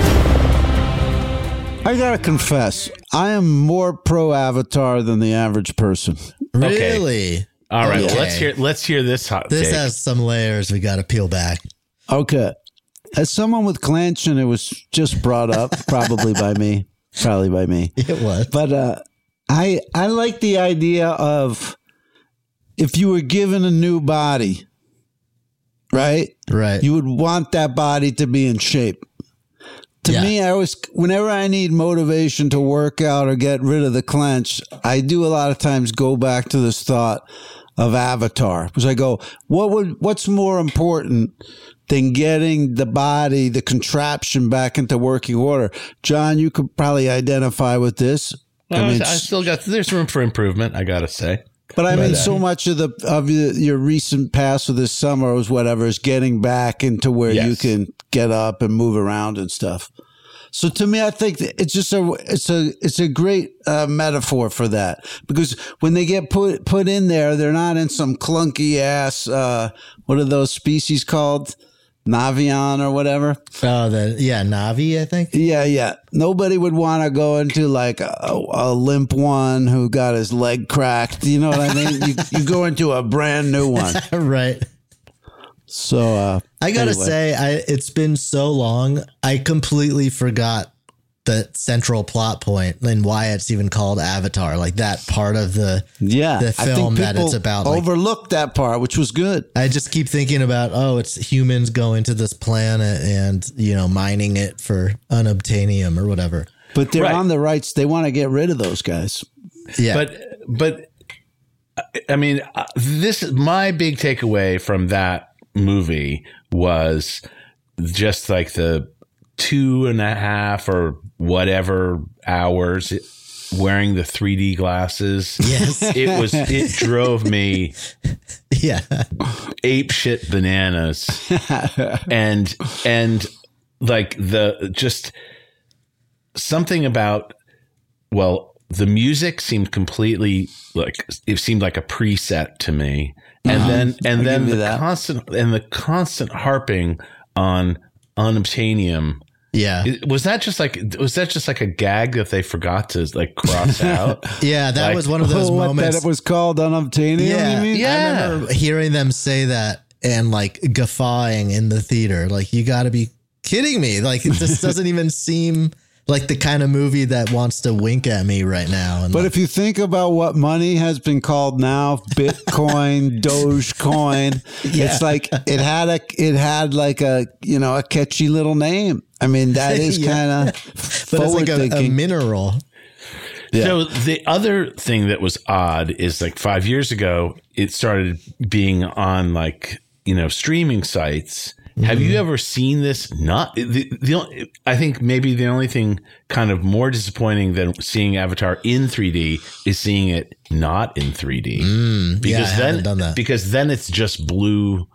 I gotta confess, I am more pro Avatar than the average person. Really? All right. Okay. Well, let's hear let's hear this hot This take. has some layers we got to peel back. Okay. As someone with clench, and it was just brought up, probably by me, probably by me. It was. But uh, I I like the idea of if you were given a new body, right? Right. You would want that body to be in shape. To Yeah. me, I always, whenever I need motivation to work out or get rid of the clench, I do a lot of times go back to this thought of Avatar, because I go, what would, what's more important than getting the body, the contraption back into working order. John, you could probably identify with this. I, I mean, I still got, there's room for improvement, I got to say. But I mean, But, uh, so much of the of your, your recent past of this summer was whatever is getting back into where you Yes. can get up and move around and stuff. So to me, I think that it's just a it's a it's a great uh, metaphor for that, because when they get put put in there, they're not in some clunky ass uh, what are those species called? Navion or whatever. Oh, the yeah, Navi, I think. Yeah, yeah. Nobody would want to go into like a, a limp one who got his leg cracked. You know what I mean? you, you go into a brand new one. Right. So uh, I gotta anyway. say, I it's been so long. I completely forgot the central plot point and why it's even called Avatar. Like that part of the yeah, the I think film that people it's about. Like, overlooked that part, which was good. I just keep thinking about, oh, it's humans going to this planet and, you know, mining it for unobtainium or whatever. But they're Right. on the rights. They want to get rid of those guys. Yeah. But, but I mean, uh, this my big takeaway from that movie was just like the two and a half or whatever hours wearing the three D glasses. Yes. It was, it drove me yeah. ape shit bananas. and, and like the, just something about, well, the music seemed completely like, it seemed like a preset to me. And Uh-huh. then, and I'll then give you the that. constant, and the constant harping on unobtainium. Yeah. It- Was that just like, was that just like a gag that they forgot to like cross out? Yeah. That Like, was one of those Oh, what, moments. that it was called unobtainium, yeah. you mean? Yeah. I remember hearing them say that and like guffawing in the theater. Like, you got to be kidding me. Like, it just doesn't even seem like the kind of movie that wants to wink at me right now. And But like, if you think about what money has been called now, Bitcoin, Dogecoin, Yeah. it's like it had a it had like a you know a catchy little name. I mean, that is Yeah. kind of but it's forward like a, a thinking. mineral. Yeah. So the other thing that was odd is like five years ago, it started being on like, you know, streaming sites. Have you ever seen this? Not the, the only, I think maybe the only thing kind of more disappointing than seeing Avatar in three D is seeing it not in three D. Mm, yeah, I then, haven't done that. because then it's just blue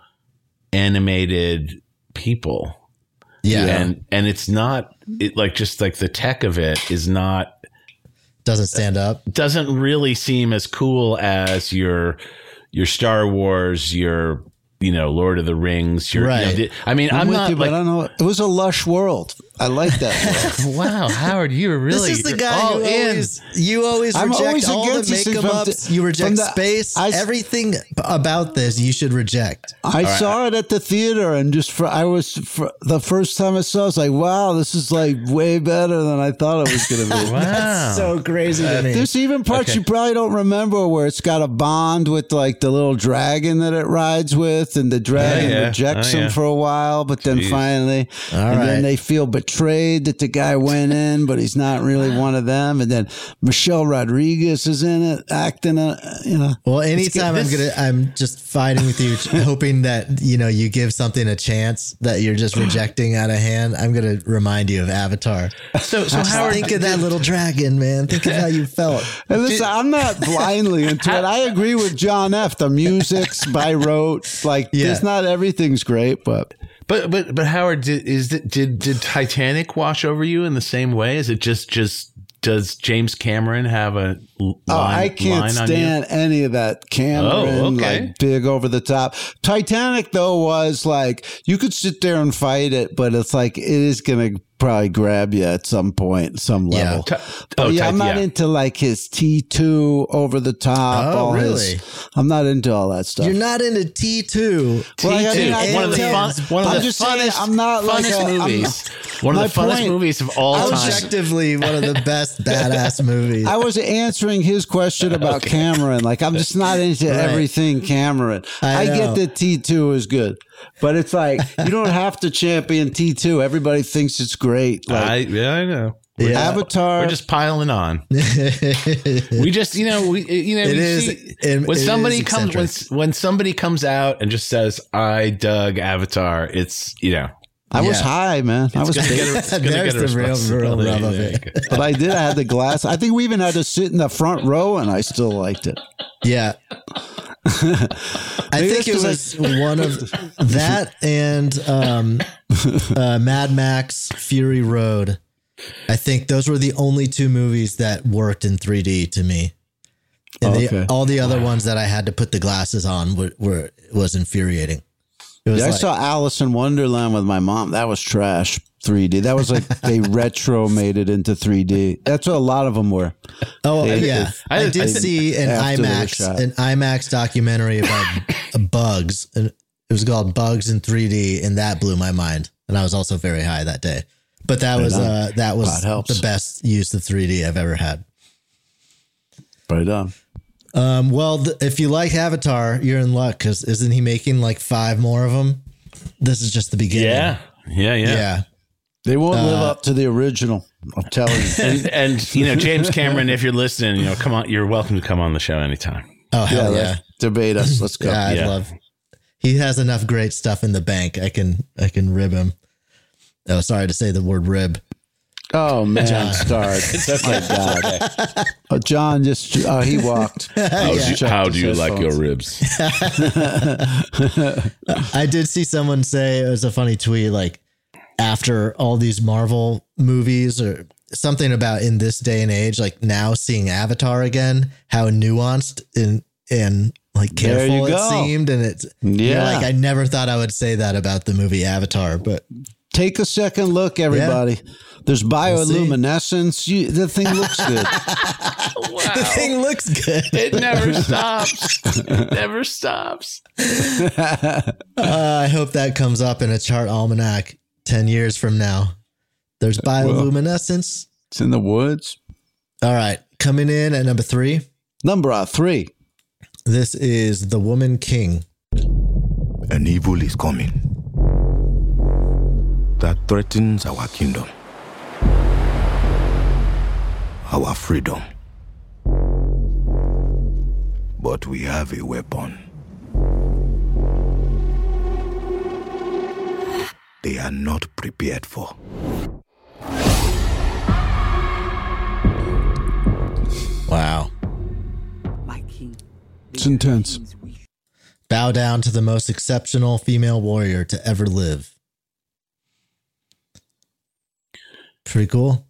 animated people. Yeah. And, and it's not it like just like the tech of it is not, Doesn't stand up. doesn't really seem as cool as your your Star Wars, your you know Lord of the Rings. Your, Right. you know, the- I mean, I'm, I'm, with not you, like but I don't know. It was a lush world. I like that world. wow, Howard, you were really This is the guy all who in. always, you always I'm reject always all the against these make things 'em from ups. the- You reject from the- space. I- Everything about this you should reject. I saw it at the theater, and just for I was for the first time I saw, it, I was like, "Wow, this is like way better than I thought it was going to be." Wow, So crazy to me. There's even parts Okay. you probably don't remember where it's got a bond with like the little dragon that it rides with, and the dragon yeah. rejects Oh, him yeah. for a while, but then Jeez. finally, All and right. then they feel betrayed that the guy went in, but he's not really one of them. And then Michelle Rodriguez is in it, acting, a, you know. Well, anytime I'm this- gonna, I'm just fighting with you, hoping that you know you give something a chance that you're just rejecting out of hand. I'm gonna remind you of Avatar. So, so Just Howard, think of that little dragon, man. Think of how you felt. And listen, I'm not blindly into it. I agree with John F. The music's by rote. Like, Yeah. there's not everything's great, but but but but Howard, did, is it, did did Titanic wash over you in the same way? Is it just just does James Cameron have a l- oh, line, I can't line on you? stand any of that Cameron, Oh, okay. like big over the top. Titanic though was like you could sit there and fight it, but it's like it is gonna probably grab you at some point, some Yeah. level. Ti- But oh, yeah, Ti- I'm not yeah. into like his T two over the top. Oh, all really? His, I'm not into all that stuff. You're not into T two. Well, I T two, mean, I one of the can fun, tell- one of I'm the just saying, funnest, I'm not like funnest a- I'm- movies. one of my the funnest point- movies of all time. Objectively, one of the best badass movies. I was answering his question about Cameron. Like, I'm just not into Right. everything Cameron. I I, know. get that T two is good, but it's like, you don't have to champion T two. Everybody thinks it's great. Like, I yeah, I know. We're, Yeah. Avatar. We're just piling on. We just, you know, we, you know, It we is- see, it- when it somebody is comes, when, eccentric. when somebody comes out and just says, "I dug Avatar," it's, you know, I was Yeah. high, man. I was gonna get a, it's gonna There's get a the real- real responsibility. rub of There it. you go. But I did. I had the glass. I think we even had to sit in the front row, and I still liked it. Yeah. I Maybe think it that's 'cause was one of that and um, uh, Mad Max Fury Road. I think those were the only two movies that worked in three D to me. And the- Okay. all the other ones that I had to put the glasses on were, were was infuriating. It was Yeah, I like, saw Alice in Wonderland with my mom. That was trash. three D. That was like they retro made it into three D. That's what a lot of them were. oh They- yeah, I- I, I- did see an after they were IMAX shot. an IMAX documentary about bugs, and it was called Bugs in three D, and that blew my mind. And I was also very high that day. But that was on. uh, that was Wow, it helps. the best use of three D I've ever had. Right on. Um, well, th- if you like Avatar, you're in luck because isn't he making like five more of them? This is just the beginning. Yeah, yeah, yeah. yeah. They won't live Uh, up to the original. I'm telling you. And and you know, James Cameron, if you're listening, you know, come on, you're welcome to come on the show anytime. Oh hell yeah! let's debate us. Let's go. Yeah, I Yeah. love. He has enough great stuff in the bank. I can I can rib him. Oh, sorry to say the word rib. Oh man, start. It's okay. My God. Oh, John just. Oh, he walked. How, Just do, you, checked how his do you like your headphones. ribs? I did see someone say it was a funny tweet like after all these Marvel movies or something about in this day and age, like now seeing Avatar again, how nuanced and and like There you careful it go. seemed, and it's Yeah. you're like I never thought I would say that about the movie Avatar, but Take a second look, everybody. There's bioluminescence. You, the thing looks good. the thing looks good. It never stops. It never stops. Uh, I hope that comes up in a chart almanac ten years from now. There's bioluminescence. It's in the woods. All right. Coming in at number three. Number uh, three. This is The Woman King. An evil is coming that threatens our kingdom, our freedom. But we have a weapon. They are not prepared for. Wow. It's intense. Bow down to the most exceptional female warrior to ever live. Pretty cool.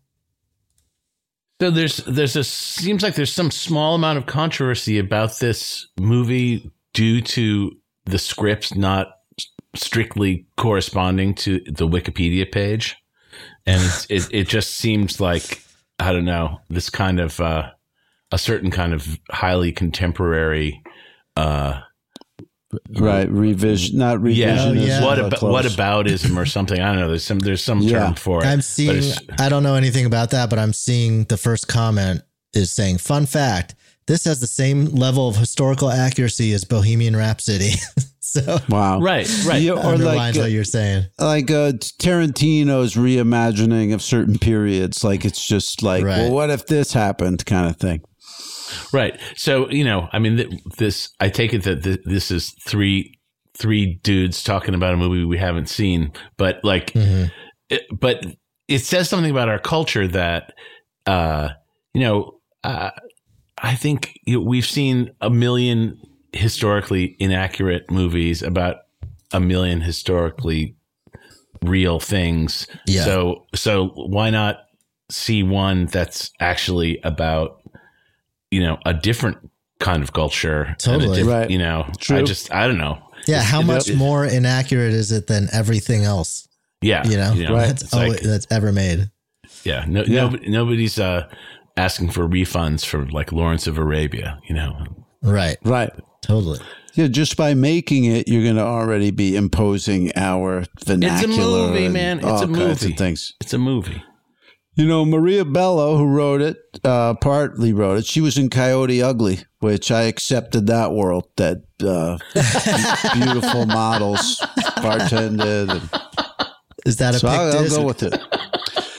So there's there's a seems like there's some small amount of controversy about this movie due to the script not strictly corresponding to the Wikipedia page, and it's, it it just seems like I don't know this kind of uh, a certain kind of highly contemporary. Uh, Right. Revision. Not yeah, revisionism. yeah. what but about close. what aboutism or something? I don't know. There's some there's some Yeah. term for it. I'm but seeing, it's- I don't know anything about that, but I'm seeing the first comment is saying, fun fact, this has the same level of historical accuracy as Bohemian Rhapsody. So Wow. right, right. Yeah, or underlines like, what you're saying. like uh, Tarantino's reimagining of certain periods. Like it's just like, Right. well, what if this happened, kind of thing. Right. So, you know, I mean, th- this, I take it that th- this is three, three dudes talking about a movie we haven't seen, but like, it, but it says something about our culture that, uh, you know, uh, I think you know, we've seen a million historically inaccurate movies about a million historically real things. Yeah. So, so why not see one that's actually about, you know, a different kind of culture. and a Totally. diff- Right. You know, True. I just, I don't know. Yeah, how It's- much it- more inaccurate is it than everything else? Yeah. You know, Right. that's, It's like- always, that's ever made. Yeah. No, Yeah. Nobody, nobody's uh, asking for refunds for like Lawrence of Arabia, you know? Right. Right. Totally. Yeah, just by making it, you're going to already be imposing our vernacular. movie, and man. It's all a kinds movie. of things. It's a movie. You know, Maria Bello, who wrote it, uh, partly wrote it. She was in Coyote Ugly, which I accepted that world, that uh, beautiful models bartended. And, Is that a so pick I'll, I'll disc? go with it.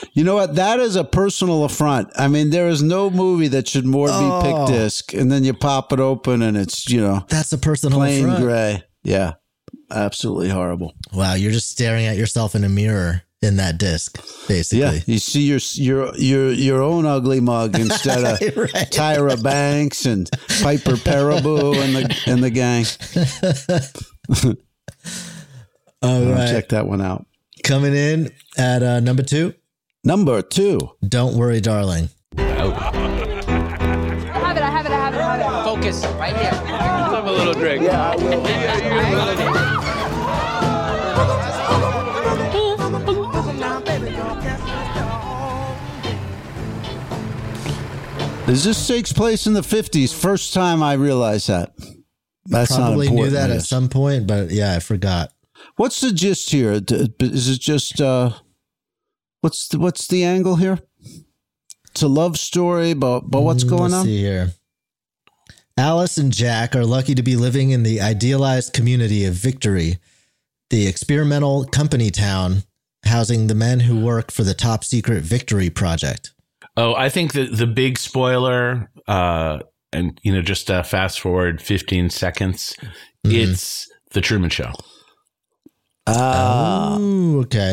You know what? That is a personal affront. I mean, there is no movie that should more Oh. be pick disc, and then you pop it open, and it's, you know, That's a personal plain affront. gray. Yeah, absolutely horrible. Wow, you're just staring at yourself in a mirror in that disc, basically. Yeah, you see your your your your own ugly mug instead of Right. Tyra Banks and Piper Perabo and the and the gang. All right. Check that one out. Coming in at uh, number two. Number two. Don't Worry, Darling. I have it, I have it, I have it, I have it. Focus, right here. Have a little drink. Yeah, I will. Does this takes place in the fifties? First time I realized that. That's Probably not knew important, that I at guess. some point, but yeah, I forgot. What's the gist here? D- Is it just uh, what's the, what's the angle here? It's a love story, but but what's Mm, going let's on? see here. Alice and Jack are lucky to be living in the idealized community of Victory, the experimental company town housing the men who work for the top secret Victory project. Oh, I think that the big spoiler, uh, and you know, just uh, fast forward fifteen seconds, Mm-hmm. it's the Truman Show. Ah, Oh, okay.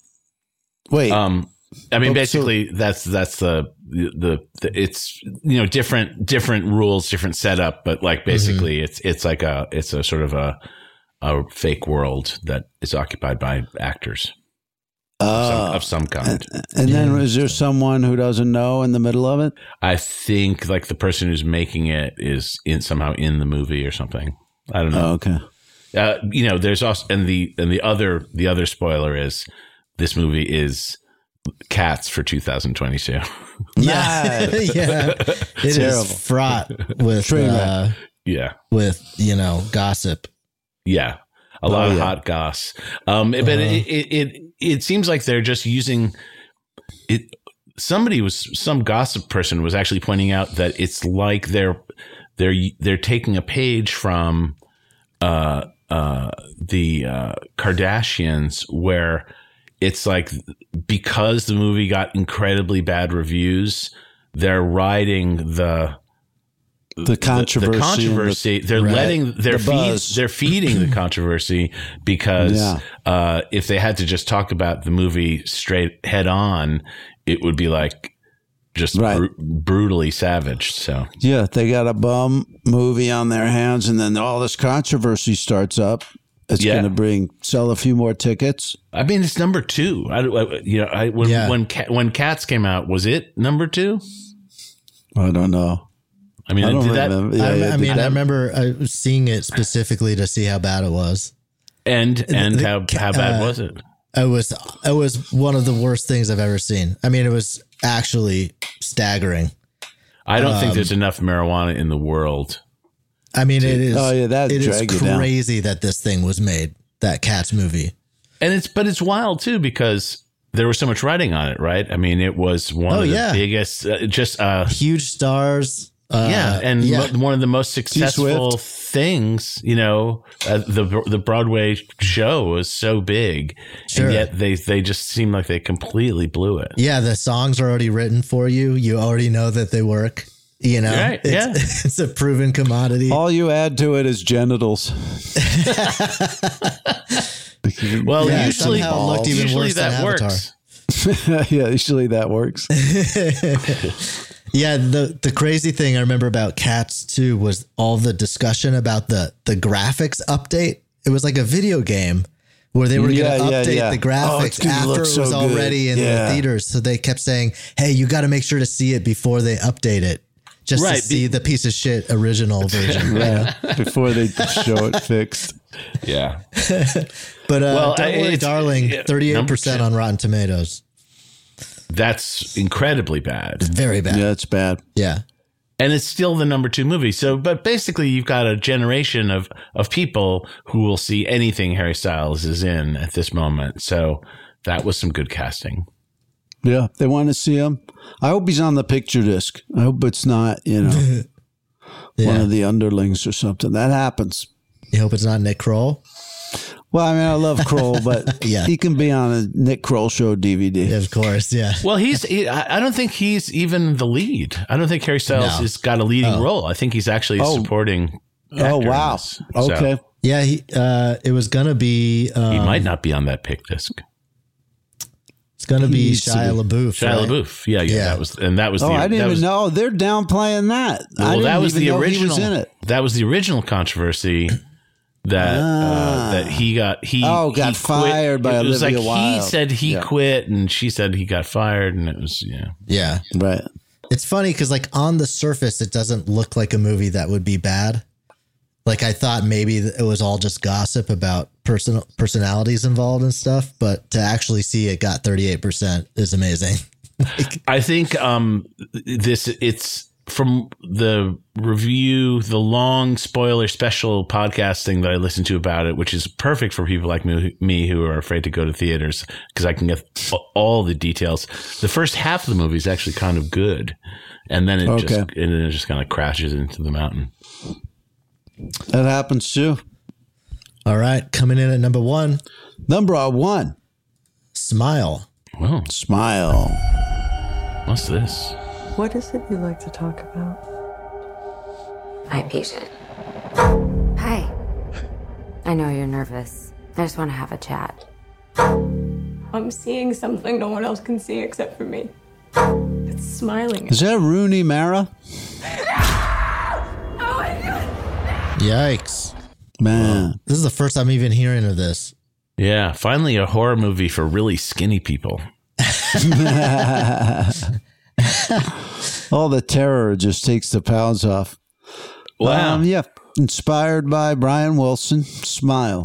wait. Um, I mean, Oh, so- basically, that's that's the, the the it's you know different different rules, different setup, but like basically, it's it's like a it's a sort of a a fake world that is occupied by actors of, some, Ah. of some kind. And then is there someone who doesn't know in the middle of it? I think like the person who's making it is in somehow in the movie or something. I don't know. Oh, okay. Uh, you know, there's also and the and the other the other spoiler is this movie is Cats for two thousand twenty-two. Yeah, yeah. It Terrible. is fraught with Train wreck. uh, Yeah, with you know gossip. yeah, a lot Oh, of yeah. hot goss. Um, but Uh-huh. it, it it it seems like they're just using it. Somebody was some gossip person was actually pointing out that it's like they're they're they're taking a page from uh uh the uh Kardashians, where it's like because the movie got incredibly bad reviews, they're riding the The controversy. the controversy. They're Right. letting they're The feed, buzz. they're feeding the controversy because Yeah. uh, if they had to just talk about the movie straight head on, it would be like just Right. bru- brutally savage. So Yeah, they got a bum movie on their hands, and then all this controversy starts up. It's Yeah. going to bring sell a few more tickets. I mean, it's number two. I, I- you know, I, when Yeah. when Ca- when Cats came out, was it number two? I don't know. I mean, I don't did that remember. Yeah, I, yeah, I did mean, that- I remember uh, seeing it specifically to see how bad it was. and and the how ca- how bad uh, was it? It was it was one of the worst things I've ever seen. I mean, it was actually staggering. I don't think um, there's enough marijuana in the world. I mean, it is. Oh, yeah, that'd it is drag you down. crazy that this thing was made. That Cats movie. And it's but it's wild too because there was so much writing on it, right? I mean, it was one Oh, of the yeah. biggest, uh, just uh, Huge stars. Uh, yeah, and yeah. mo- one of the most successful Swift. things. You know, uh, the the Broadway show was so big, Sure. and yet they they just seem like they completely blew it. Yeah, the songs are already written for you. You already know that they work. You know, Right, it's, yeah. it's a proven commodity. all you add to it is genitals. Well, Yeah, usually, somehow it looked even usually worse than that Avatar. works. Yeah, usually that works. Yeah, the the crazy thing I remember about Cats too was all the discussion about the the graphics update. It was like a video game where they were Yeah, going to yeah, update yeah. the Oh, it's graphics gonna after look it so was good. already in Yeah. the theaters. So they kept saying, "Hey, you got to make sure to see it before they update it, just Right, to see the piece of shit original version." Yeah, before they show it fixed. Yeah, But uh, Well, don't I- worry, it's- darling, yeah, thirty-eight percent number on Rotten Tomatoes. that's incredibly bad. Very bad. Yeah, it's bad. Yeah. And it's still the number two movie. So, but basically, you've got a generation of of people who will see anything Harry Styles is in at this moment. So that was some good casting. Yeah, they want to see him. I hope he's on the picture disc. I hope it's not, you know, one Yeah. of the underlings or something. That happens. You hope it's not Nick Kroll. Well, Well, I mean, I love Kroll, but Yeah. he can be on a Nick Kroll show D V D. Of course, yeah. Well, he's. He, I I don't think he's even the lead. I don't think Harry Styles No. has got a leading Oh. role. I think he's actually a Oh. supporting. Oh, actor in wow. this. So Okay. Yeah, he, uh, it was gonna be. Um, he might not be on that pick disc. It's gonna be Needs to Shia be. LaBeouf. Shia right? LaBeouf. Yeah, yeah, Yeah. that was, and that was. Oh, the, I didn't that even was, know. They're downplaying that. I Well, didn't that was even the know original. he was in it. That was the original controversy. That Ah. uh, that he got he Oh, got he fired by It was Olivia like he Wilde. said he Yeah. quit, and she said he got fired, and it was yeah. Yeah, Right. it's funny because like on the surface, it doesn't look like a movie that would be bad. Like I thought maybe it was all just gossip about personal personalities involved and stuff, but to actually see it got thirty-eight percent is amazing. I think um this it's from the review, the long spoiler special podcasting that I listened to about it, which is perfect for people like me, me who are afraid to go to theaters because I can get all the details. The first half of the movie is actually kind of good, and then it Okay. just and then it just kind of crashes into the mountain. That happens too. All right, coming in at number one, Number one, Smile. Whoa, Smile. what's this? What is it you like to talk about? My patient. Hi. I know you're nervous. I just want to have a chat. I'm seeing something no one else can see except for me. It's smiling. Is that Rooney Mara? Yikes, Man. this is the first I'm even hearing of this. Yeah, finally a horror movie for really skinny people. All the terror just takes the pounds off. Wow. Um, yeah. Inspired by Brian Wilson. Smile.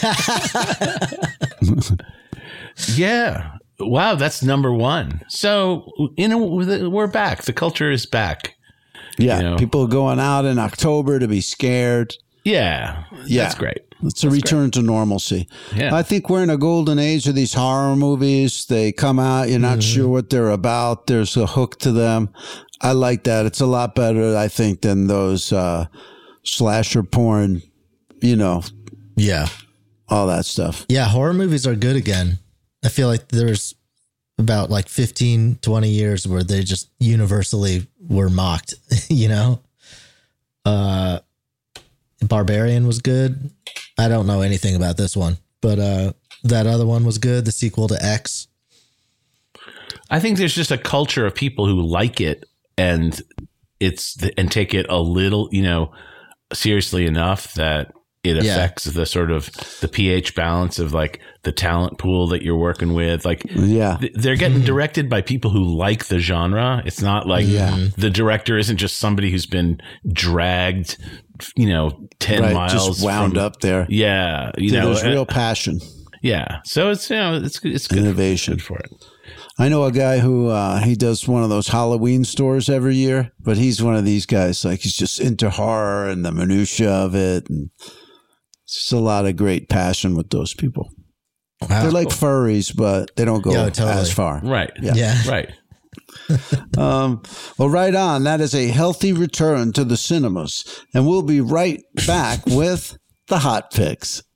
Yeah. Wow, that's number one. So, you know, we're back. The culture is back. Yeah. You know. People going out in October to be scared. Yeah. Yeah. That's great. It's a return to normalcy. Yeah. I think we're in a golden age of these horror movies. They come out, you're not Mm-hmm. sure what they're about. There's a hook to them. I like that. It's a lot better, I think, than those uh, slasher porn, you know, Yeah, all that stuff. yeah, horror movies are good again. I feel like there's about like fifteen, twenty years where they just universally were mocked, you know? Uh, Barbarian was good. I don't know anything about this one, but uh, that other one was good. The sequel to X. I think there's just a culture of people who like it and it's and take it a little, you know, seriously enough that it Yeah. affects the sort of the pH balance of like the talent pool that you're working with. Like, Yeah. th- they're getting directed by people who like the genre. It's not like Yeah. the director isn't just somebody who's been dragged, you know, ten Right, miles, just wound from- up there. Yeah, you Yeah, know, there's uh, real passion. yeah. So it's you know it's it's good Innovation. good for it. I know a guy who uh, he does one of those Halloween stores every year, but he's one of these guys. Like he's just into horror and the minutia of it, and it's just a lot of great passion with those people. Wow. They're like furries, but they don't go Yeah, totally. as far. Right. Yeah. Yeah. Right. Um, well, right on. That is a healthy return to the cinemas, and we'll be right back with the hot picks.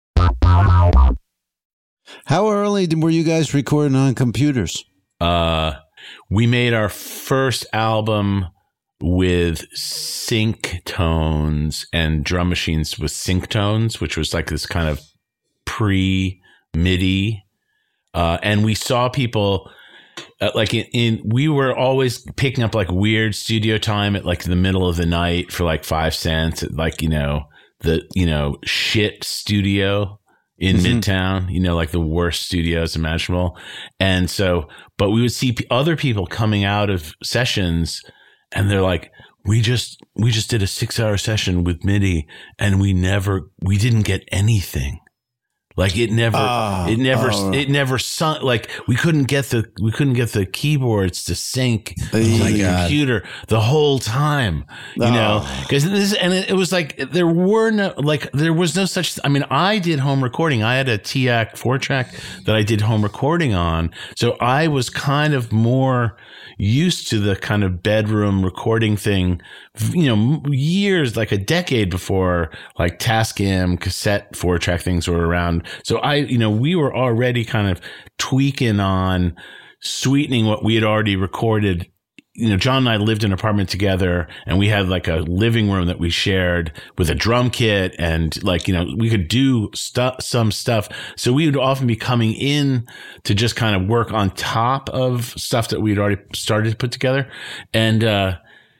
How early did- were you guys recording on computers? Uh, we made our first album with sync tones and drum machines with sync tones, which was like this kind of pre MIDI. Uh, and we saw people uh, like in, in, we were always picking up like weird studio time at like the middle of the night for like five cents at like, you know, the, you know, shit studio in Mhm. Midtown, you know, like the worst studios imaginable. And so, but we would see p- other people coming out of sessions and they're like, we just, we just did a six hour session with MIDI and we never, we didn't get anything. Like it never, Oh, it never, oh. it never sunk. Like we couldn't get the, we couldn't get the keyboards to sync Oh to my the God. computer the whole time, you know, Oh. because this, and it, it was like, there were no, like, there was no such, I mean, I did home recording. I had a T A C four track that I did home recording on. So I was kind of more used to the kind of bedroom recording thing, you know, years, like a decade before like Tascam cassette four track things were around. So I, you know, we were already kind of tweaking on sweetening what we had already recorded. You know, John and I lived in an apartment together, and we had like a living room that we shared with a drum kit, and like, you know, we could do stuff, some stuff. So we would often be coming in to just kind of work on top of stuff that we'd already started to put together. And, uh,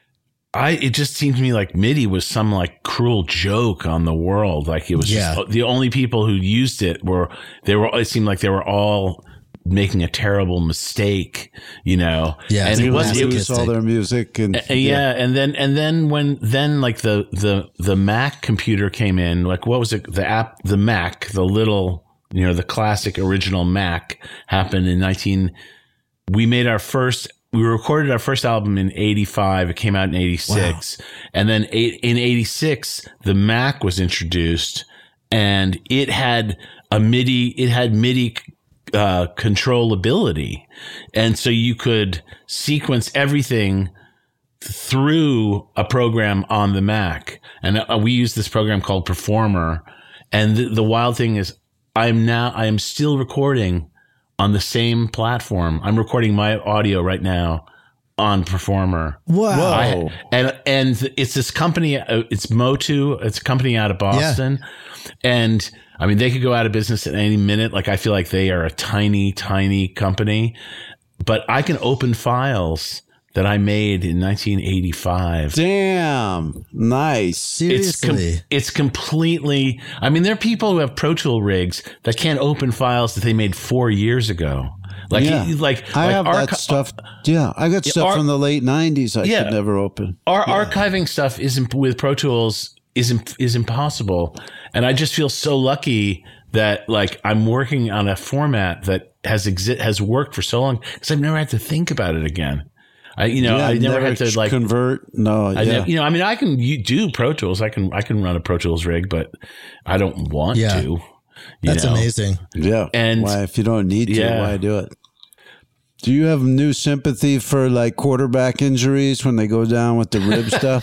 I, it just seemed to me like MIDI was some like cruel joke on the world. Like it was Yeah. just the only people who used it were, they were, it seemed like they were all making a terrible mistake, you know? Yeah, and it was, it was all their music and uh, yeah, and then and then when then like the the the Mac computer came in, like what was it? The app, the Mac, the little, you know, the classic original Mac happened in nineteen. We made our first. We recorded our first album in eighty-five. It came out in eighty-six, wow. And then eight, in eighty-six, the Mac was introduced, and it had a MIDI. It had MIDI. Uh, controllability. And so you could sequence everything through a program on the Mac. And uh, we use this program called Performer. And the, the wild thing is I'm now, I am still recording on the same platform. I'm recording my audio right now on Performer. Wow. I, and, and it's this company, uh, it's Motu. It's a company out of Boston. Yeah. And I mean, they could go out of business at any minute. Like, I feel like they are a tiny, tiny company, but I can open files that I made in nineteen eighty-five. Damn. Nice. Seriously. It's, com- it's completely, I mean, there are people who have Pro Tool rigs that can't open files that they made four years ago. Like, yeah. he, like, I like have archi- that stuff. Yeah. I got Yeah, stuff ar- from the late nineties I Yeah. could never open. Our yeah. archiving stuff isn't with Pro Tools is is impossible, and I just feel so lucky that like I'm working on a format that has exi- has worked for so long because I've never had to think about it again. I you know Yeah, I never, never had to like convert. No, I yeah. never, you know I mean I can you do Pro Tools. I can I can run a Pro Tools rig, but I don't want Yeah. to. You That's know? amazing. Yeah, and why if you don't need to, yeah. why do it? Do you have new sympathy for like quarterback injuries when they go down with the rib stuff?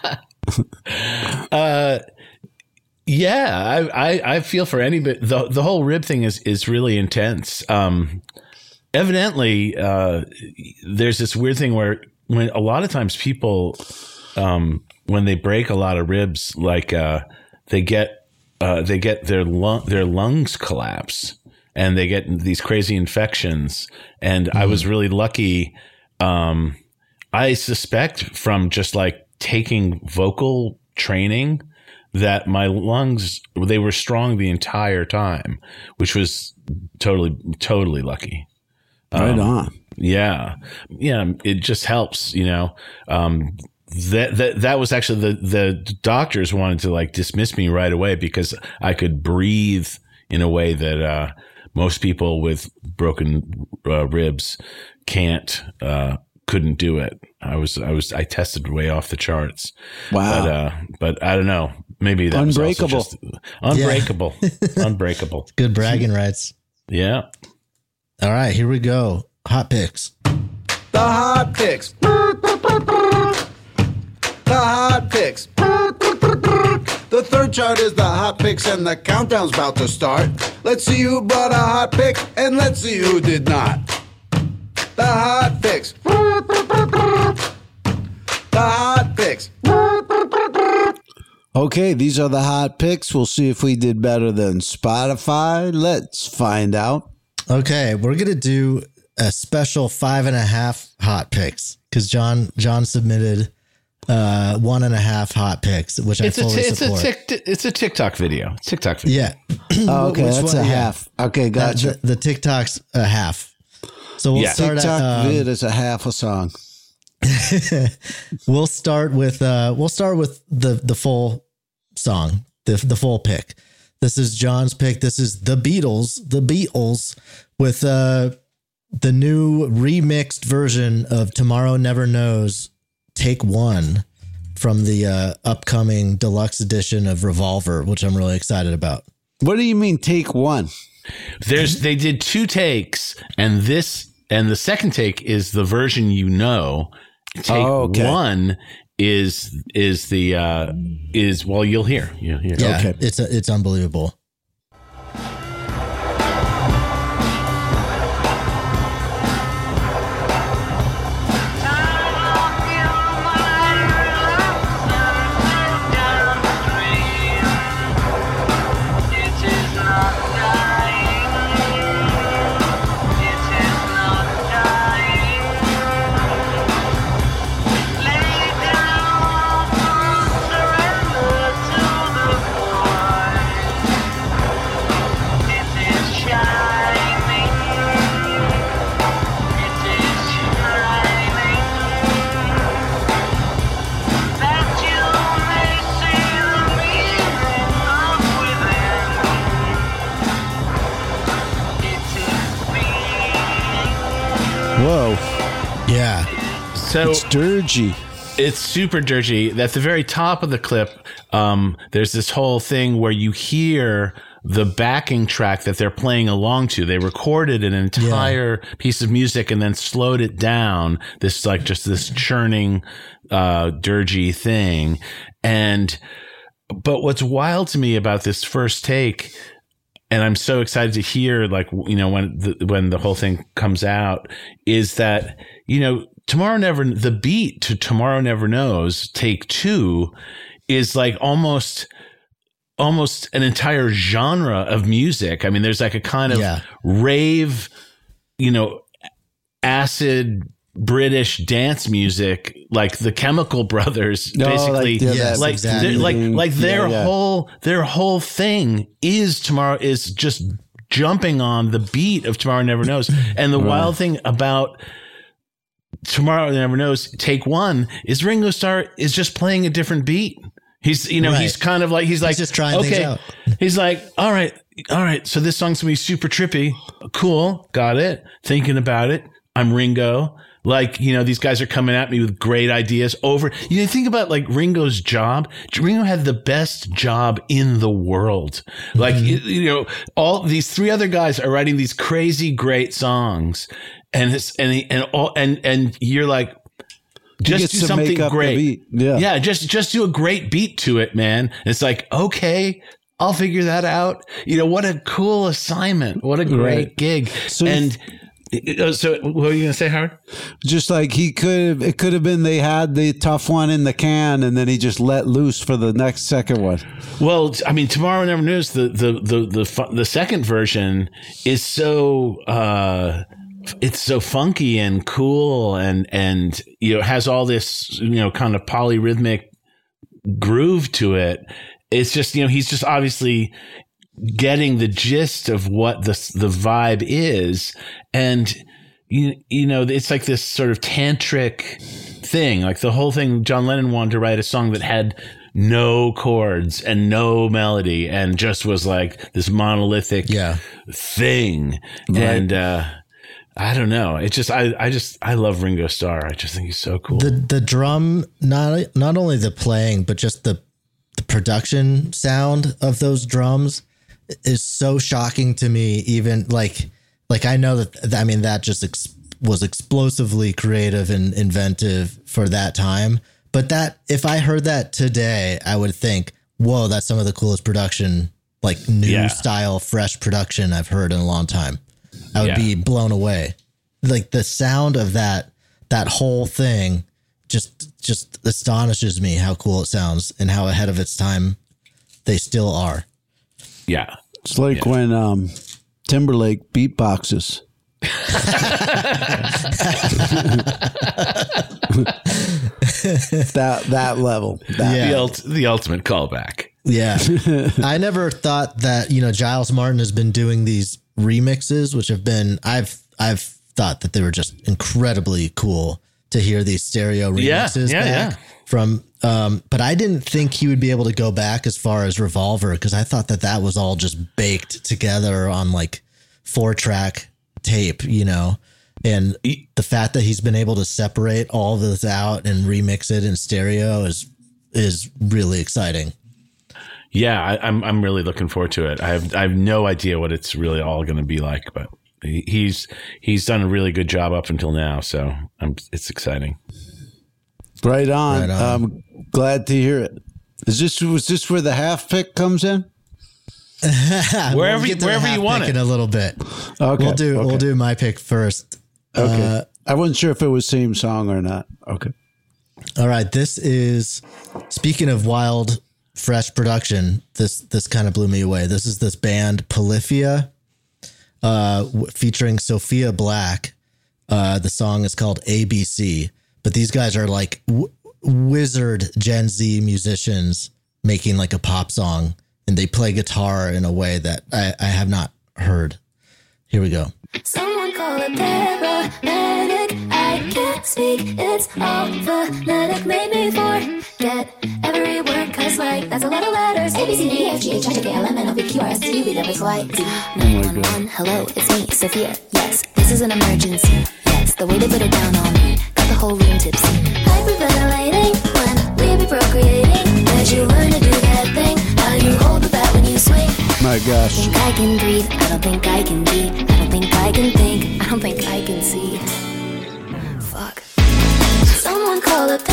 uh, yeah, I, I, I feel for anybody. The the whole rib thing is is really intense. Um, evidently, uh, there's this weird thing where when a lot of times people, um, when they break a lot of ribs, like uh, they get uh, they get their lung their lungs collapse. And they get these crazy infections. And mm-hmm. I was really lucky. Um, I suspect from just like taking vocal training that my lungs, they were strong the entire time, which was totally, totally lucky. Right um, on. Yeah. Yeah. It just helps, you know. Um, that, that, that was actually the, the doctors wanted to like dismiss me right away because I could breathe in a way that, uh, most people with broken uh, ribs can't, uh, couldn't do it. I was, I was, I tested way off the charts. Wow. But, uh, but I don't know. Maybe that unbreakable. was also just unbreakable, yeah. unbreakable. Good bragging rights. Yeah. All right, here we go. Hot picks. The hot picks. The hot picks. The third chart is the hot picks and the countdown's about to start. Let's see who brought a hot pick and let's see who did not. The hot picks. The hot picks. Okay, these are the hot picks. We'll see if we did better than Spotify. Let's find out. Okay, we're gonna do a special five and a half hot picks because John John submitted uh, one and a half hot picks, which it's I fully a t- it's support. A tic- it's a TikTok video. TikTok video. Yeah. Oh, okay, Which that's one? a Yeah. half. Okay, gotcha. The, the TikTok's a half. So we'll Yeah. start TikTok at, um, vid is a half a song. we'll start with uh, we'll start with the the full song, the the full pick. This is John's pick. This is the Beatles, the Beatles, with uh, the new remixed version of Tomorrow Never Knows, Take One, from the uh, upcoming deluxe edition of Revolver, which I'm really excited about. What do you mean take one? There's they did two takes, and this and the second take is the version you know. Take Oh, okay. one is is the uh, is well you'll hear you'll hear. Yeah, Okay. it's a, it's unbelievable. Whoa. Yeah. So it's dirgy. It's super dirgy. At the very top of the clip, um, there's this whole thing where you hear the backing track that they're playing along to. They recorded an entire yeah. piece of music and then slowed it down. This like just this churning, uh, dirgy thing. And, but what's wild to me about this first take, and I'm so excited to hear, like, you know, when the, when the whole thing comes out, is that, you know, Tomorrow Never, the beat to Tomorrow Never Knows, take two, is like almost, almost an entire genre of music. I mean, there's like a kind of yeah. rave, you know, acid British dance music, like the Chemical Brothers, no, basically, like, yeah, yes, like, exactly. like, like their yeah, yeah. whole, their whole thing is tomorrow is just jumping on the beat of Tomorrow Never Knows. And the right. wild thing about Tomorrow Never Knows, take one, is Ringo Starr is just playing a different beat. He's, you know, right. he's kind of like, he's like, he's just trying okay. things out. He's like, all right, all right. So this song's gonna be super trippy. Cool. Got it. Thinking about it. I'm Ringo. Like, you know, these guys are coming at me with great ideas over, you know, think about like Ringo's job. Ringo had the best job in the world. Like, mm-hmm. you, you know, all these three other guys are writing these crazy, great songs. And it's, and, he, and all, and, and you're like, just do something great. Yeah. Yeah. Just, just do a great beat to it, man. And it's like, okay, I'll figure that out. You know, what a cool assignment. What a great right. gig. So and so what were you going to say, Howard? Just like he could have, it could have been they had the tough one in the can and then he just let loose for the next second one. Well, I mean, Tomorrow Never Knows, the, the, the, the, the second version is so, uh, it's so funky and cool and, and, you know, has all this, you know, kind of polyrhythmic groove to it. It's just, you know, he's just obviously getting the gist of what the, the vibe is. And, you, you know, it's like this sort of tantric thing. Like the whole thing, John Lennon wanted to write a song that had no chords and no melody and just was like this monolithic yeah. thing. Right. And, uh, I don't know. It's just I, I just I love Ringo Starr. I just think he's so cool. The the drum, not not only the playing, but just the the production sound of those drums is so shocking to me. Even like like I know that I mean that just ex- was explosively creative and inventive for that time. But that if I heard that today, I would think, whoa, that's some of the coolest production, like new yeah. style, fresh production I've heard in a long time. I would yeah. be blown away. Like the sound of that, that whole thing just, just astonishes me how cool it sounds and how ahead of its time they still are. Yeah. It's like yeah. when, um, Timberlake beatboxes. that, that level. That yeah. the, ult- the ultimate callback. Yeah. I never thought that, you know, Giles Martin has been doing these remixes, which have been, I've, I've thought that they were just incredibly cool to hear these stereo remixes yeah, yeah, back yeah. from, um, but I didn't think he would be able to go back as far as Revolver. Cause I thought that that was all just baked together on like four track tape, you know, and the fact that he's been able to separate all of this out and remix it in stereo is, is really exciting. Yeah, I, I'm I'm really looking forward to it. I have I have no idea what it's really all going to be like, but he, he's he's done a really good job up until now, so I'm, it's exciting. Right on. Right on. I'm glad to hear it. Is this was this where the half pick comes in? wherever we'll wherever you want it in a little bit. Okay, we'll do okay. we'll do my pick first. Okay, uh, I wasn't sure if it was same song or not. Okay. All right. This is speaking of wild. Fresh production. This this kind of blew me away. This is this band Polyphia, uh, w- featuring Sophia Black. Uh, the song is called A B C. But these guys are like w- wizard Gen Z musicians making like a pop song, and they play guitar in a way that I, I have not heard. Here we go. Someone call it paramedic. I can't speak. It's all phonetic. Made me forget every word, cause like that's a lot of letters. A, B, C, D, E, F, G, H, I, J, K, L, M, N, O, P, Q, R, S, T, U, V, W, X, Y, Z. nine one one, hello, it's me, Sophia. Yes, this is an emergency. Yes, the way they put it down on me got the whole room tipsy. Hyperventilating when we be procreating. As you learn to do that thing, how you hold the bat when you swing. My gosh. I think I can breathe, I don't think I can be. I don't think I can think, I don't think I can see. Fuck. Someone call a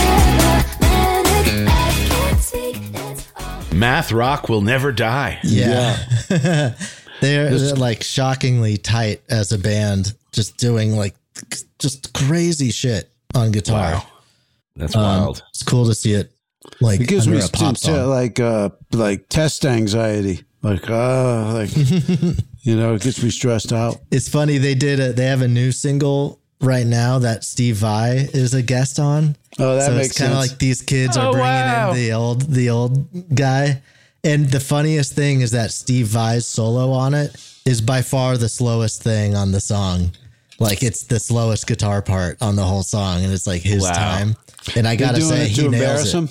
paramedic. I can't speak, it's all. Math rock will never die. Yeah. yeah. they're, they're like shockingly tight as a band, just doing like just crazy shit on guitar. Wow. That's um, wild. It's cool to see it. Like, it gives under me a pop t- t- like uh like test anxiety. Like uh like you know, it gets me stressed out. It's funny, they did a they have a new single right now that Steve Vai is a guest on. Oh, that so makes it's kind of sense. like these kids are Oh, bringing wow. in the old the old guy. And the funniest thing is that Steve Vai's solo on it is by far the slowest thing on the song. Like it's the slowest guitar part on the whole song, and it's like his Wow. time. And I gotta You're doing say, it he to nails embarrass it. him.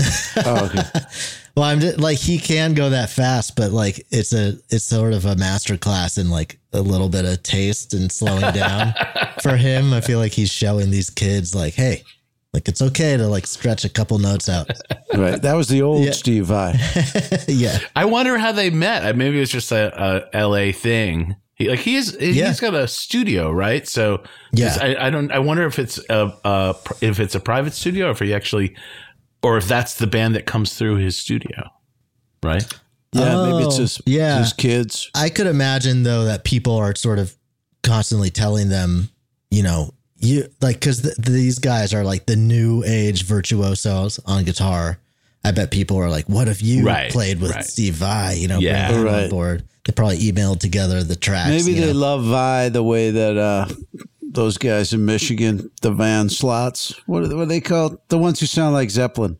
Oh, okay. Well, I'm just, like he can go that fast, but like it's a it's sort of a master class in like a little bit of taste and slowing down for him. I feel like he's showing these kids like, hey, like it's okay to like stretch a couple notes out. Right. That was the old Yeah. Steve Vai. Yeah, I wonder how they met. Maybe it's just a, a L A thing. He, like he's Yeah. he's got a studio, right? So Yeah. I, I don't. I wonder if it's a, a if it's a private studio, or if he actually, or if that's the band that comes through his studio, right? Yeah, maybe it's Oh, just yeah. his kids. I could imagine though that people are sort of constantly telling them, you know, you like because th- these guys are like the new age virtuosos on guitar. I bet people are like, "What if you Right, played with right. Steve Vai?" You know, Yeah. bring him on Right. board. They probably emailed together the tracks. Maybe you they know? love Vi the way that uh, those guys in Michigan, the Van Slots, what are, they, what are they called? The ones who sound like Zeppelin.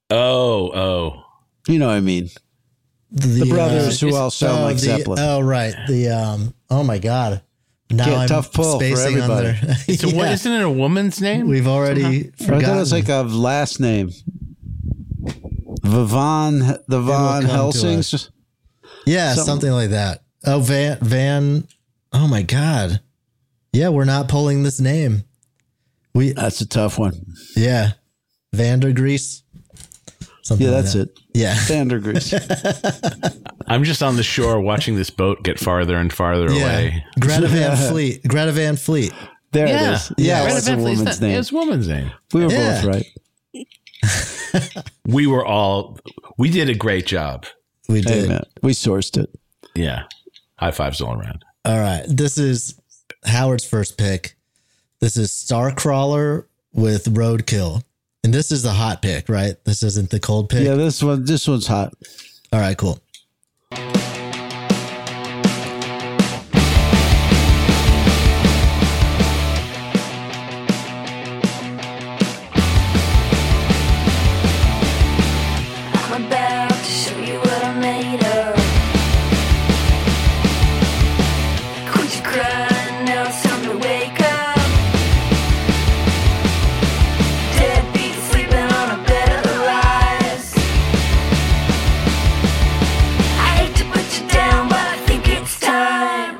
Oh, oh, You know what I mean? The, brothers who all sound oh, like the- Zeppelin. Oh, right. The um. Oh my God. Now Yeah, I'm tough pull for spacing on everybody. their- it's a, what, isn't it a woman's name? We've already I forgotten. thought it was like a last name. Vavon, the Von come to Helsings. Yeah, Something- something. like that. Oh, Van, Van. Oh my God. Yeah, we're not pulling this name. We, That's a tough one. yeah, Vandergrease. Something Yeah, like that's that. it. Yeah. Vandergrease. I'm just on the shore watching this boat get farther and farther Yeah. away. Greta Van Fleet. Greta Van Fleet. There Yeah, it is. Yeah, Greta what's a Van Fleet's woman's not- name? It's a woman's name. We were Yeah. both right. We were all. We did a great job. We Hey, did. man, we sourced it. Yeah, high fives all around. All right. This is Howard's first pick. This is Starcrawler with Roadkill. And this is the hot pick, right? This isn't the cold pick. Yeah, this one, this one's hot. All right, cool. I'm about to show you what I'm made of. Quit your crying, now it's time to wake up. Deadbeat sleeping on a bed of lies. I hate to put you down, but I think it's time.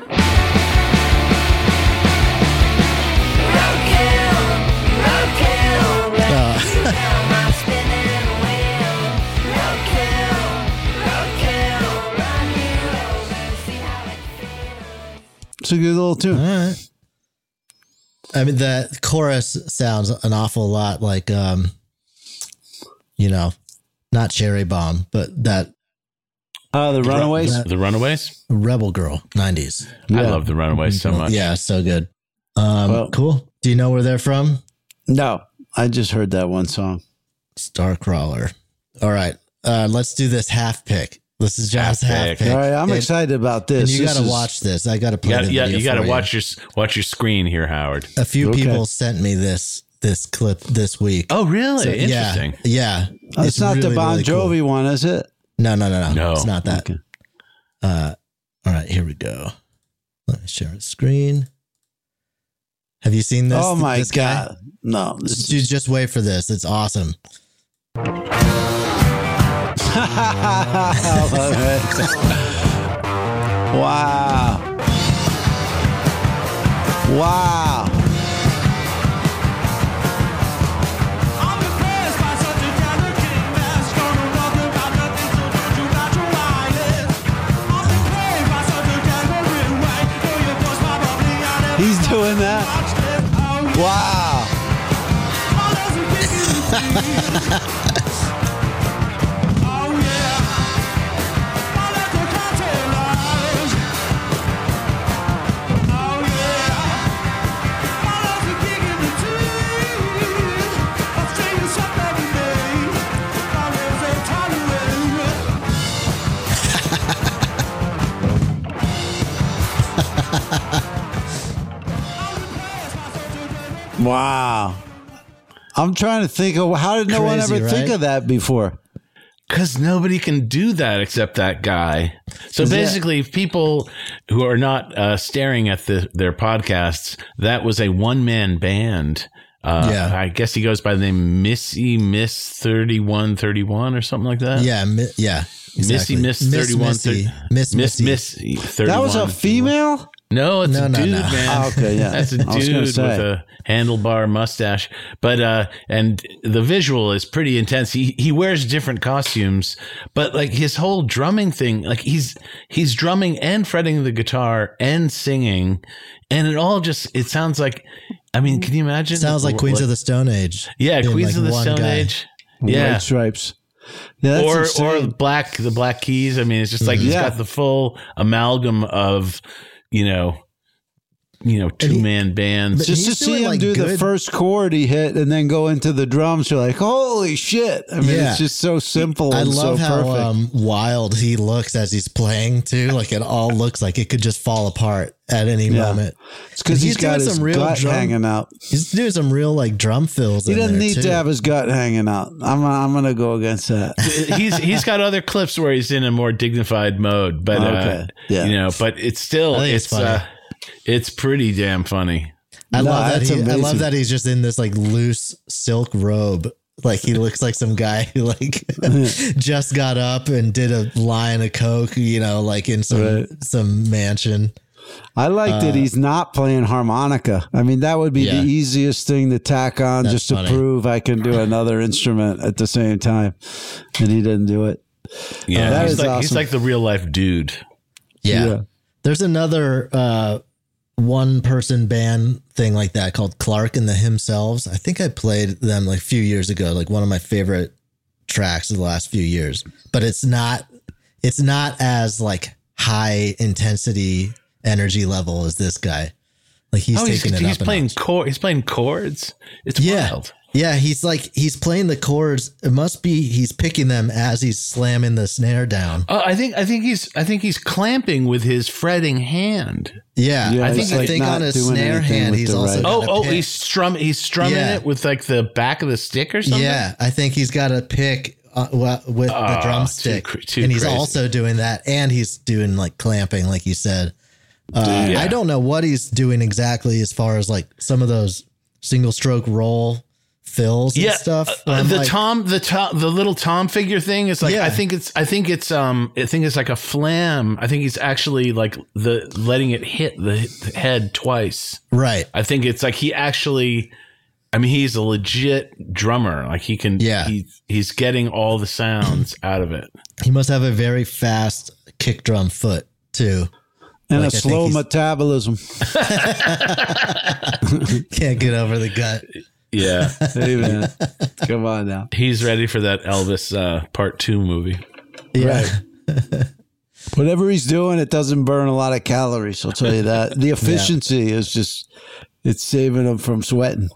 Roadkill, roadkill, roadkill down my spinning wheel. Roadkill, roadkill, run you over, see how it feels. It's a good little tune. All right. I mean, the chorus sounds an awful lot like, um, you know, not Cherry Bomb, but that Uh, the Runaways. The Runaways. Rebel Girl nineties. I Yeah. love the Runaways so much. Yeah, so good. Um, Well- cool. Do you know where they're from? No, I just heard that one song. Starcrawler. All right. Uh, let's do this half pick. This is John's Half half pick. pick. All right, I'm And- excited about And this. you This got to is- watch this. I got to play Yeah, the yeah. video You got to for watch your watch your screen here, Howard. A few Okay. people sent me this this clip this week. Oh, really? So, Interesting. Yeah. yeah. Oh, it's, not the really, Bon really Jovi cool. one, is it? No, no, no, no. No. It's not that. Okay. Uh, all right, here we go. Let me share a screen. Have you seen this? oh my this guy? god! No, this Dude, just wait for this. It's awesome. I love it. Wow! Wow! that? Wow. Wow. I'm trying to think of how did no one Crazy, ever right? think of that before? Because nobody can do that except that guy. So Is that- basically, people who are not uh, staring at the, their podcasts, that was a one man band. Uh, Yeah. I guess he goes by the name Missy Miss thirty-one thirty-one or something like that. Yeah, mi- yeah. Missy exactly. Miss thirty-one Missy. thirty Miss Miss Missy. Missy thirty-one. That was a female? No, it's No, a no, dude, no. man. Oh, okay, yeah. That's a I was dude gonna with say. a handlebar mustache. But uh and the visual is pretty intense. He he wears different costumes, but like his whole drumming thing, like he's he's drumming and fretting the guitar and singing, and it all just it sounds like I mean, can you imagine? Sounds like Queens of the Stone Age. Yeah, being Queens like of the one Stone guy. Age. Yeah. White Stripes. Yeah, that's or insane. or black the Black Keys. I mean, it's just like he's Yeah. got the full amalgam of, you know, you know, two man bands. but Just to he's see doing, him like, do the good- first chord he hit and then go into the drums, you're like, holy shit. I mean, Yeah. it's just so simple I and love so how perfect. um, wild he looks as he's playing too. Like it all looks like it could just fall apart at any Yeah. moment. It's because And he's got doing his some real gut drum- hanging out. He's doing some real like drum fills. He in doesn't there, need too. to have his gut hanging out. I'm, I'm going to go against that. he's he's got other clips where he's in a more dignified mode, but Okay. uh, Yeah. you know, but it's still I think it's it's funny. uh, it's pretty damn funny. I No, love that. that's He, I amazing. love that he's just in this like loose silk robe. Like he looks like some guy who like just got up and did a line of coke. You know, like in some Right. some mansion. I like that he's not playing harmonica. I mean, that would be Yeah. the easiest thing to tack on That's just to funny. prove I can do another instrument at the same time. And he didn't do it. Yeah, that he's is like he's awesome. like the real life dude. Yeah. Yeah. There's another uh, one person band thing like that called Clark and the Himselves. I think I played them like a few years ago, like one of my favorite tracks of the last few years. But it's not it's not as like high intensity energy level as this guy. Like he's oh, he's, taking it he's up a playing notch. chord. He's playing chords. It's Yeah. wild. Yeah, he's like he's playing the chords. It must be he's picking them as he's slamming the snare down. Oh, I think I think he's I think he's clamping with his fretting hand. Yeah, Yeah, I think it's I like think not on his doing snare anything hand with he's the also right- got Oh, a oh, pick. he's strum he's strumming Yeah. it with like the back of the stick or something. Yeah, I think he's got a pick uh, wa- with the Oh, drumstick, too cr- too and he's crazy. also doing that, and he's doing like clamping, like you said. Uh, Yeah. I don't know what he's doing exactly as far as like some of those single stroke roll fills and yeah, stuff. uh, where I'm the like, tom, the tom, the little tom figure thing is like. Yeah. I think it's. I think it's. Um. I think it's like a flam. I think he's actually like the letting it hit the head twice. right? I think it's like he actually. I mean, he's a legit drummer. Like he can. Yeah. He, he's getting all the sounds out of it. He must have a very fast kick drum foot too. And Like, a I think slow he's- metabolism. Can't get over the gut. Yeah. Hey, man. Come on now. He's ready for that Elvis uh, part two movie. Yeah. Whatever he's doing, it doesn't burn a lot of calories. I'll tell you that. The efficiency is just, it's saving him from sweating.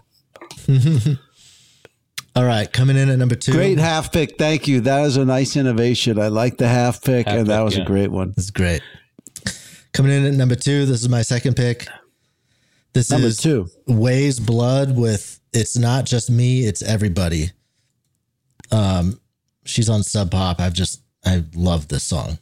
All right, coming in at number two. Great half pick. Thank you. That is a nice innovation. I like the half pick, Half and that pick, was yeah. a great one. This is great. Coming in at number two, this is my second pick. This Number is two. Weighs Blood with It's Not Just Me, It's Everybody. Um, she's on Sub Pop. I've just, I love this song.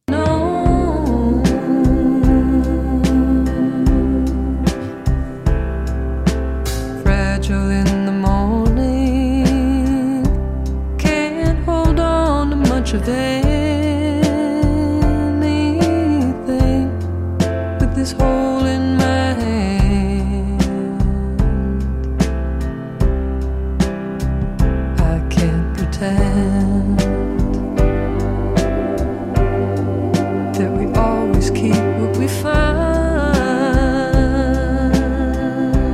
Fragile in the morning, can't hold on to much of anything with this hole in my hand. I can't pretend that we always keep what we find.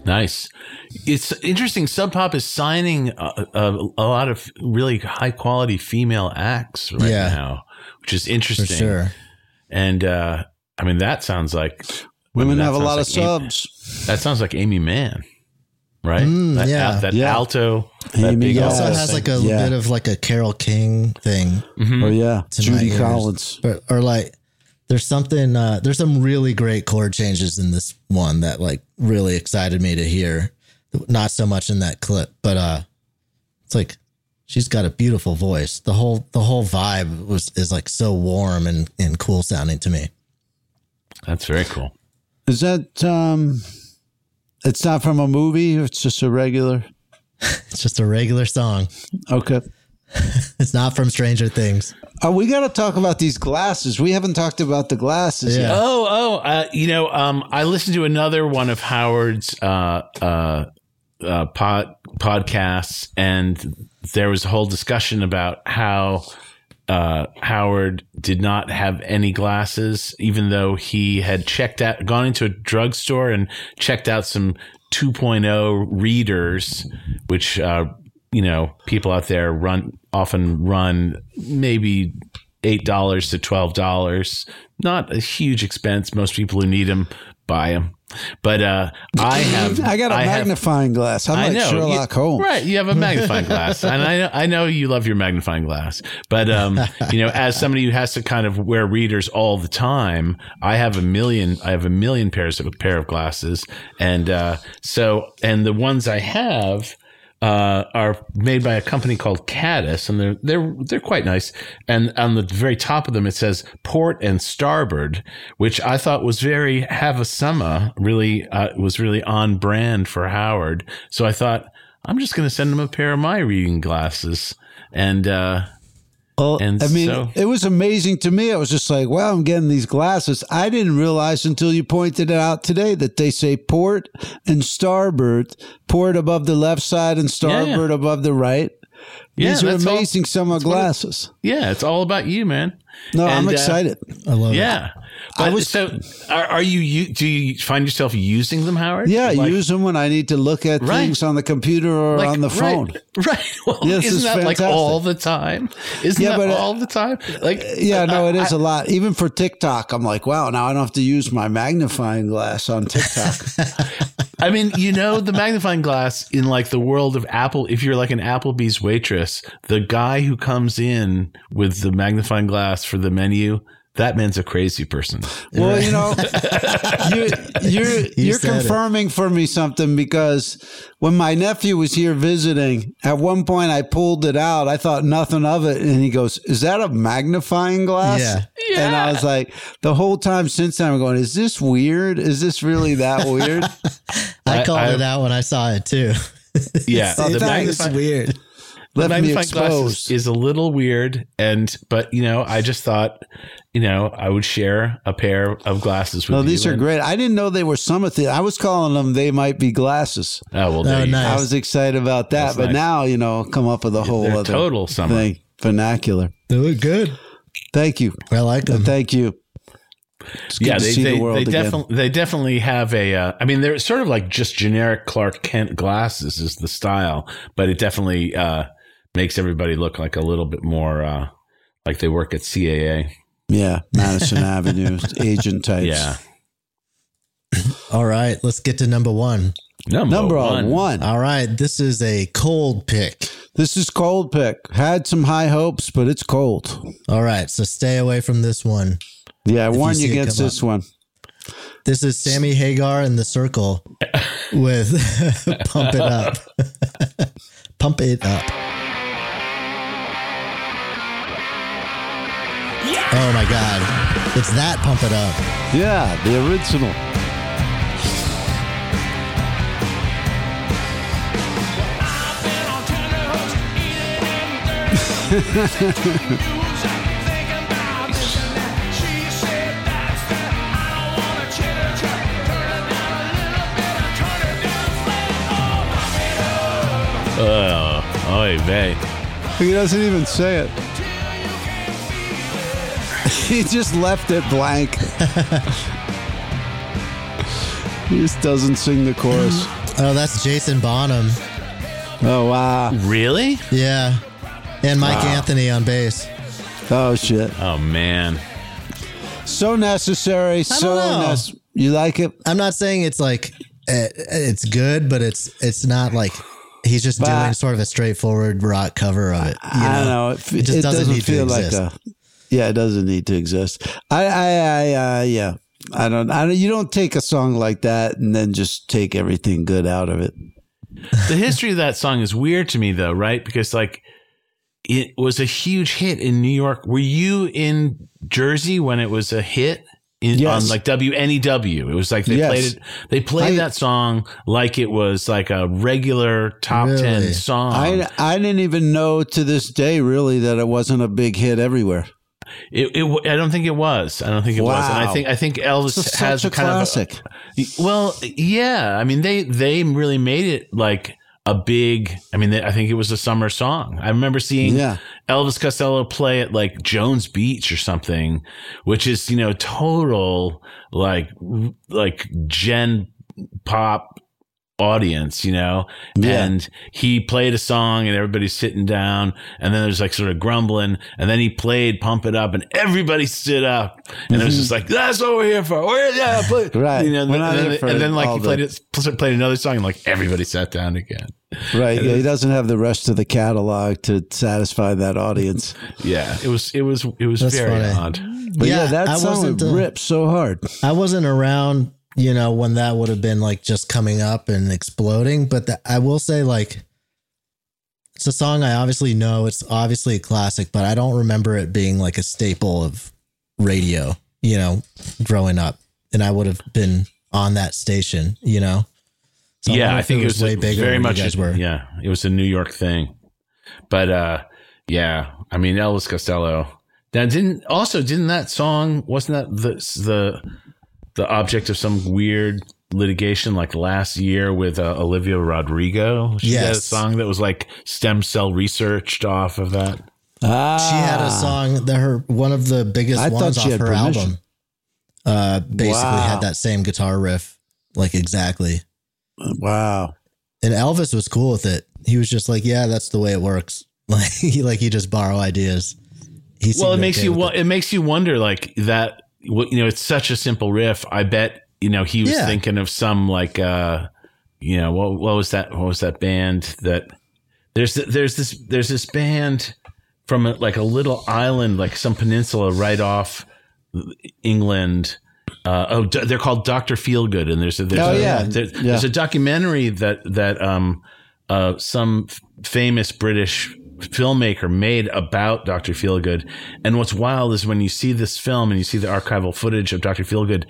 Nice. It's interesting. Sub Pop is signing a, a, a lot of really high quality female acts right Yeah. now, which is interesting. For sure. And uh, I mean, that sounds like Women that have a sounds lot like of subs. Amy, that sounds like Amy Mann, right? Mm, that, yeah. al- that Yeah. alto. That Amy big He Mann. also alto has thing. like a Yeah. bit of like a Carole King thing. Mhm. Oh yeah, to Judy my ears. Collins. Or, or like there's something uh there's some really great chord changes in this one that like really excited me to hear. Not so much in that clip, but uh it's like she's got a beautiful voice. The whole the whole vibe was is like so warm and, and cool sounding to me. That's very cool. Is that um? It's not from a movie. It's just a regular. It's just a regular song. Okay. It's not from Stranger Things. Oh, we got to talk about these glasses. We haven't talked about the glasses Yeah. yet. Oh, oh, uh, you know, um, I listened to another one of Howard's uh, uh, uh, pod, podcasts, and there was a whole discussion about how uh, Howard did not have any glasses, even though he had checked out, gone into a drugstore and checked out some two point oh readers, which uh, you know, people out there run often run maybe eight dollars to twelve dollars. Not a huge expense. Most people who need them buy them. But uh, I have. I got a I have- magnifying glass. I'm I like know. Sherlock You- Holmes. Right. You have a magnifying glass. And I know, I know you love your magnifying glass. But, um, you know, as somebody who has to kind of wear readers all the time, I have a million, I have a million pairs of a pair of glasses. And uh, so, and the ones I have, uh, are made by a company called Caddis, and they're they're they're quite nice. And on the very top of them, it says port and starboard, which I thought was very Havasama, really uh, was really on brand for Howard. So I thought I'm just going to send him a pair of my reading glasses, and uh, Well, and I mean, so, it was amazing to me. I was just like, wow, I'm getting these glasses. I didn't realize until you pointed it out today that they say port and starboard, port above the left side and starboard yeah. above the right. Yeah, These are that's all- amazing summer that's what it- glasses. yeah, it's all about you, man. No, I'm And, uh, excited. I love it. Yeah. But I was- so are, are you, you, do you find yourself using them, Howard? Yeah, I Like- use them when I need to look at Right. things on the computer or like, on the phone. Right. right. Well, Yeah, this isn't is that like fantastic. all the time? Isn't Yeah, that but, uh, all the time? Like, Yeah, no, it is I- a lot. Even for TikTok, I'm like, wow, now I don't have to use my magnifying glass on TikTok. I mean, you know, the magnifying glass in like the world of Apple, if you're like an Applebee's waitress, the guy who comes in with the magnifying glass for the menu, that man's a crazy person. Well, you know, you're you're, you're said it. confirming for me something, because when my nephew was here visiting, at one point I pulled it out. I thought nothing of it, and he goes, "Is that a magnifying glass?" Yeah. And I was like, the whole time since then, I'm going, "Is this weird? Is this really that weird?" I I- called I- it out when I saw it too. Yeah. Oh, the thanks. It's magnifying, weird. the Left me magnifying glass is, exposed. is a little weird. And, but, you know, I just thought, you know, I would share a pair of glasses with No, you. these are and- great. I didn't know they were Summit. I was calling them They Might Be Glasses. Oh, well, there Oh, you go. nice. I was excited about that, That's but nice. now, you know, come up with a whole they're other total summer. thing, vernacular. They look good. Thank you. I like them. Thank you. It's good Yeah, to they see they, the world they again. definitely they definitely have a. Uh, I mean, they're sort of like just generic Clark Kent glasses is the style, but it definitely uh, makes everybody look like a little bit more uh, like they work at C A A. Yeah, Madison Avenue, agent types. Yeah, All right, let's get to number one. number, Number one. one. All right, this is a cold pick. This is cold pick. Had some high hopes, but it's cold. All right, so stay away from this one. Yeah, I If you warn see you it against come this one. This is Sammy Hagar in The Circle with Pump It Up. Pump It Up. Oh my God. It's that Pump It Up. Yeah, the original. Oh, oy vey. He doesn't even say it. He just left it blank. He just doesn't sing the chorus. Oh, that's Jason Bonham. Oh, wow. Really? Yeah. And Mike Wow. Anthony on bass. Oh, shit. Oh, man. So necessary. So know. necessary. You like it? I'm not saying it's like uh, it's good, but it's it's not like he's just But- doing sort of a straightforward rock cover of it. you I don't know. It, It just it doesn't doesn't, need to feel like exist. a. Yeah, it doesn't need to exist. I, I, I, uh, yeah. I don't. I don't. You don't take a song like that and then just take everything good out of it. The history of that song is weird to me, though, right? Because like it was a huge hit in New York. Were you in Jersey when it was a hit? In, Yes. on like W N E W. It was like they Yes. played it. They played I- that song like it was like a regular top Really? ten song. I, I didn't even know to this day really that it wasn't a big hit everywhere. It, it, I don't think it was. I don't think it was. And I Wow. think I think Elvis It's has such a kind classic. of a, well, yeah. I mean, they they really made it like a big. I mean, they, I think it was a summer song. I remember seeing Yeah. Elvis Costello play at like Jones Beach or something, which is you know total like like gen pop audience, you know, Yeah. and he played a song and everybody's sitting down and then there's like sort of grumbling and then he played Pump It Up and everybody stood up and it was just like, that's what we're here for. We're, yeah, play. Right. You know, We're and, not then, here for and then like all he played the- it, played another song and like everybody sat down again. Right. Yeah, he doesn't have the rest of the catalog to satisfy that audience. Yeah. It was, it was, it was That's very funny. odd. But yeah, Yeah, that I song wasn't, uh, ripped so hard. I wasn't around, you know, when that would have been like just coming up and exploding. But the, I will say, like, it's a song I obviously know. It's obviously a classic, but I don't remember it being like a staple of radio, you know, growing up. And I would have been on that station, you know. So Yeah. wonder I if think it was, way bigger very than much, you guys a- were. yeah, it was a New York thing, but, uh, yeah, I mean, Elvis Costello. Now, didn't also didn't that song wasn't that the the the object of some weird litigation like last year with uh, Olivia Rodrigo? She had a Yes. song that was like stem cell researched off of that. Ah, She had a song that her one of the biggest I thought ones she off had her permission. album. Uh, basically Wow. had that same guitar riff, like exactly. Wow. And Elvis was cool with it. He was just like, "Yeah, that's the way it works." Like he like he just borrow ideas. He Well, it seemed makes okay you with wo- it makes you wonder like that. What you know, it's such a simple riff. I bet you know he was Yeah. thinking of some like uh, you know what what was that? What was that band that there's there's this there's this band from a, like a little island, like some peninsula right off England. Uh, oh, d- they're called Doctor Feelgood, and there's a there's, Oh, a, yeah. there- Yeah. there's a documentary that that um uh some f- famous British filmmaker made about Doctor Feelgood. And what's wild is when you see this film and you see the archival footage of Doctor Feelgood,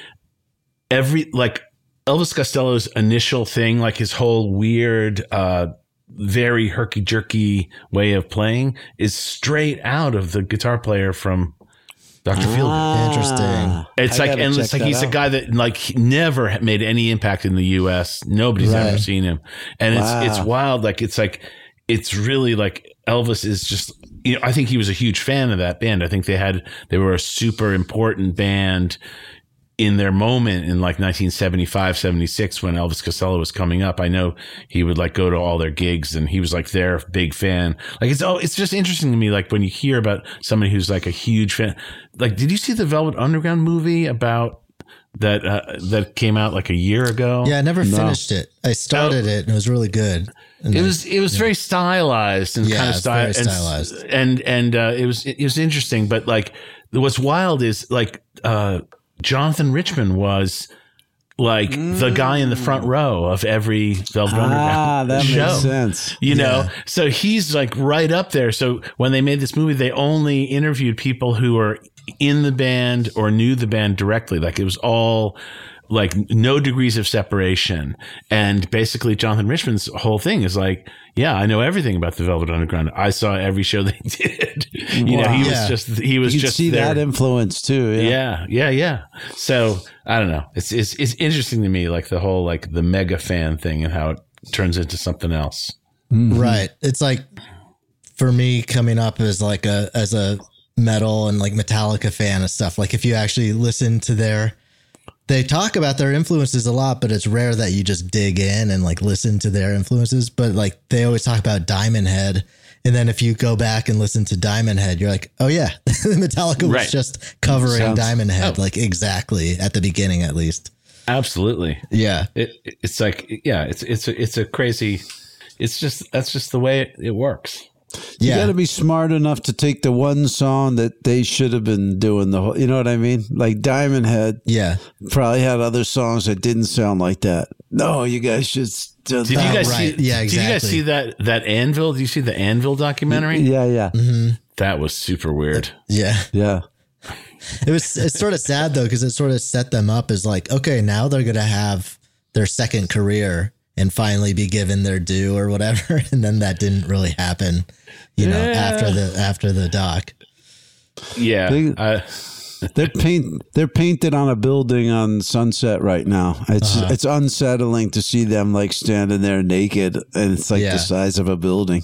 every like Elvis Costello's initial thing, like his whole weird, uh, very herky jerky way of playing is straight out of the guitar player from Doctor Feelgood. Interesting. It's I like, gotta and check it's like that he's a out. guy that like he never had made any impact in the U S. Nobody's Right. ever seen him, and Wow. it's it's wild. Like it's like it's really like Elvis is just. You know, I think he was a huge fan of that band. I think they had they were a super important band in their moment in like nineteen seventy-five, seventy-six when Elvis Costello was coming up. I know he would like go to all their gigs and he was like their big fan. Like it's oh, it's just interesting to me. Like when you hear about somebody who's like a huge fan, like, did you see the Velvet Underground movie about that, uh, that came out like a year ago? Yeah, I never No. finished it. I started it and it was really good. And It then- was it was very stylized and Yeah, kind of it's style very stylized. and and, and uh, it was it was interesting. But like what's wild is like uh, Jonathan Richman was like the guy in the front row of every Velvet Ah, Underground that show. makes sense. You know, Yeah. so he's like right up there. So when they made this movie, they only interviewed people who were in the band or knew the band directly. Like it was all like no degrees of separation. And basically Jonathan Richman's whole thing is like, yeah, I know everything about the Velvet Underground. I saw every show they did. You know, he Wow. was Yeah. just, he was You can just see there. that influence too. Yeah. Yeah, yeah, yeah. So I don't know. It's it's it's interesting to me, like the whole like the mega fan thing and how it turns into something else. Right. It's like for me coming up as like a as a metal and like Metallica fan of stuff. Like if you actually listen to their they talk about their influences a lot, but it's rare that you just dig in and like listen to their influences. But like they always talk about Diamond Head. And then if you go back and listen to Diamond Head, you're like, oh yeah, Metallica was Right. just covering Sounds- Diamond Head, oh. like exactly at the beginning, at least. Absolutely. Yeah. It, it's like, yeah, it's, it's, a, it's a crazy, it's just, that's just the way it, it works. You Yeah. got to be smart enough to take the one song that they should have been doing the whole, you know what I mean? Like Diamond Head Yeah. probably had other songs that didn't sound like that. No, you guys should. Did you guys right. see? Yeah, Did you guys exactly. see that that Anvil? Did you see the Anvil documentary? Yeah, yeah. Mm-hmm. That was super weird. Yeah. Yeah. It was, it's sort of sad though, because it sort of set them up as like, okay, now they're going to have their second career and finally be given their due or whatever. And then that didn't really happen, you know, Yeah. after the, after the doc. Yeah. They- uh, They're paint. They're painted on a building on Sunset right now. It's Uh-huh. it's unsettling to see them like standing there naked, and it's like Yeah. the size of a building.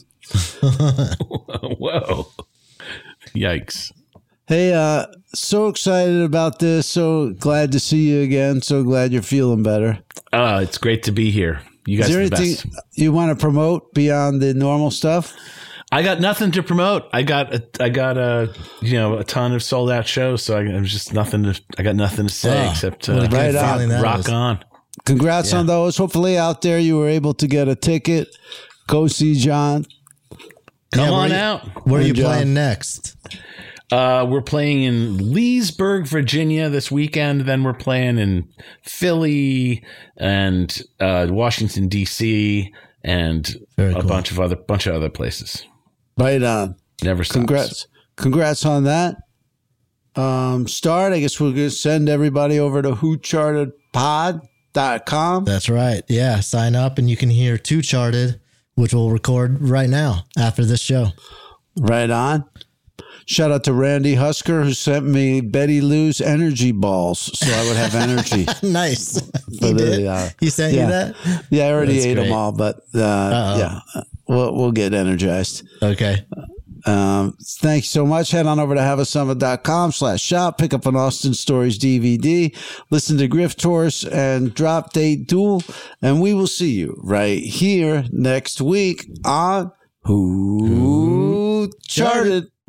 whoa. Yikes. Hey, uh, so excited about this. So glad to see you again. So glad you're feeling better. Uh, it's great to be here. You guys Is there are the anything best. you want to promote beyond the normal stuff? I got nothing to promote. I got a, I got a you know a ton of sold out shows, so I, I'm just nothing to. I got nothing to say Oh, except what a uh, good Right on. feeling that rock was. on. Congrats Yeah. on those. Hopefully, out there you were able to get a ticket. Go see John. Come Yeah, on where you- out. Where are you Good job. playing next? Uh, we're playing in Leesburg, Virginia this weekend. Then we're playing in Philly and uh, Washington D C and Very a cool. bunch of other bunch of other places. Right on. Never stops. Congrats. Congrats on that. Um, start. I guess we're going to send everybody over to who charted pod dot com. That's right. Yeah. Sign up and you can hear Two Charted, which we'll record right now after this show. Right on. Shout out to Randy Husker, who sent me Betty Lou's energy balls so I would have energy. Nice. For He the, did? uh, He sent yeah. you that? Yeah, I already That's ate great. them all, but uh, Uh-oh. yeah, we'll, we'll get energized. Okay. Um, thanks so much. Head on over to have a summit dot com slash shop. Pick up an Austin Stories D V D. Listen to Grift Tours and Drop Date Duel. And we will see you right here next week on Who Charted.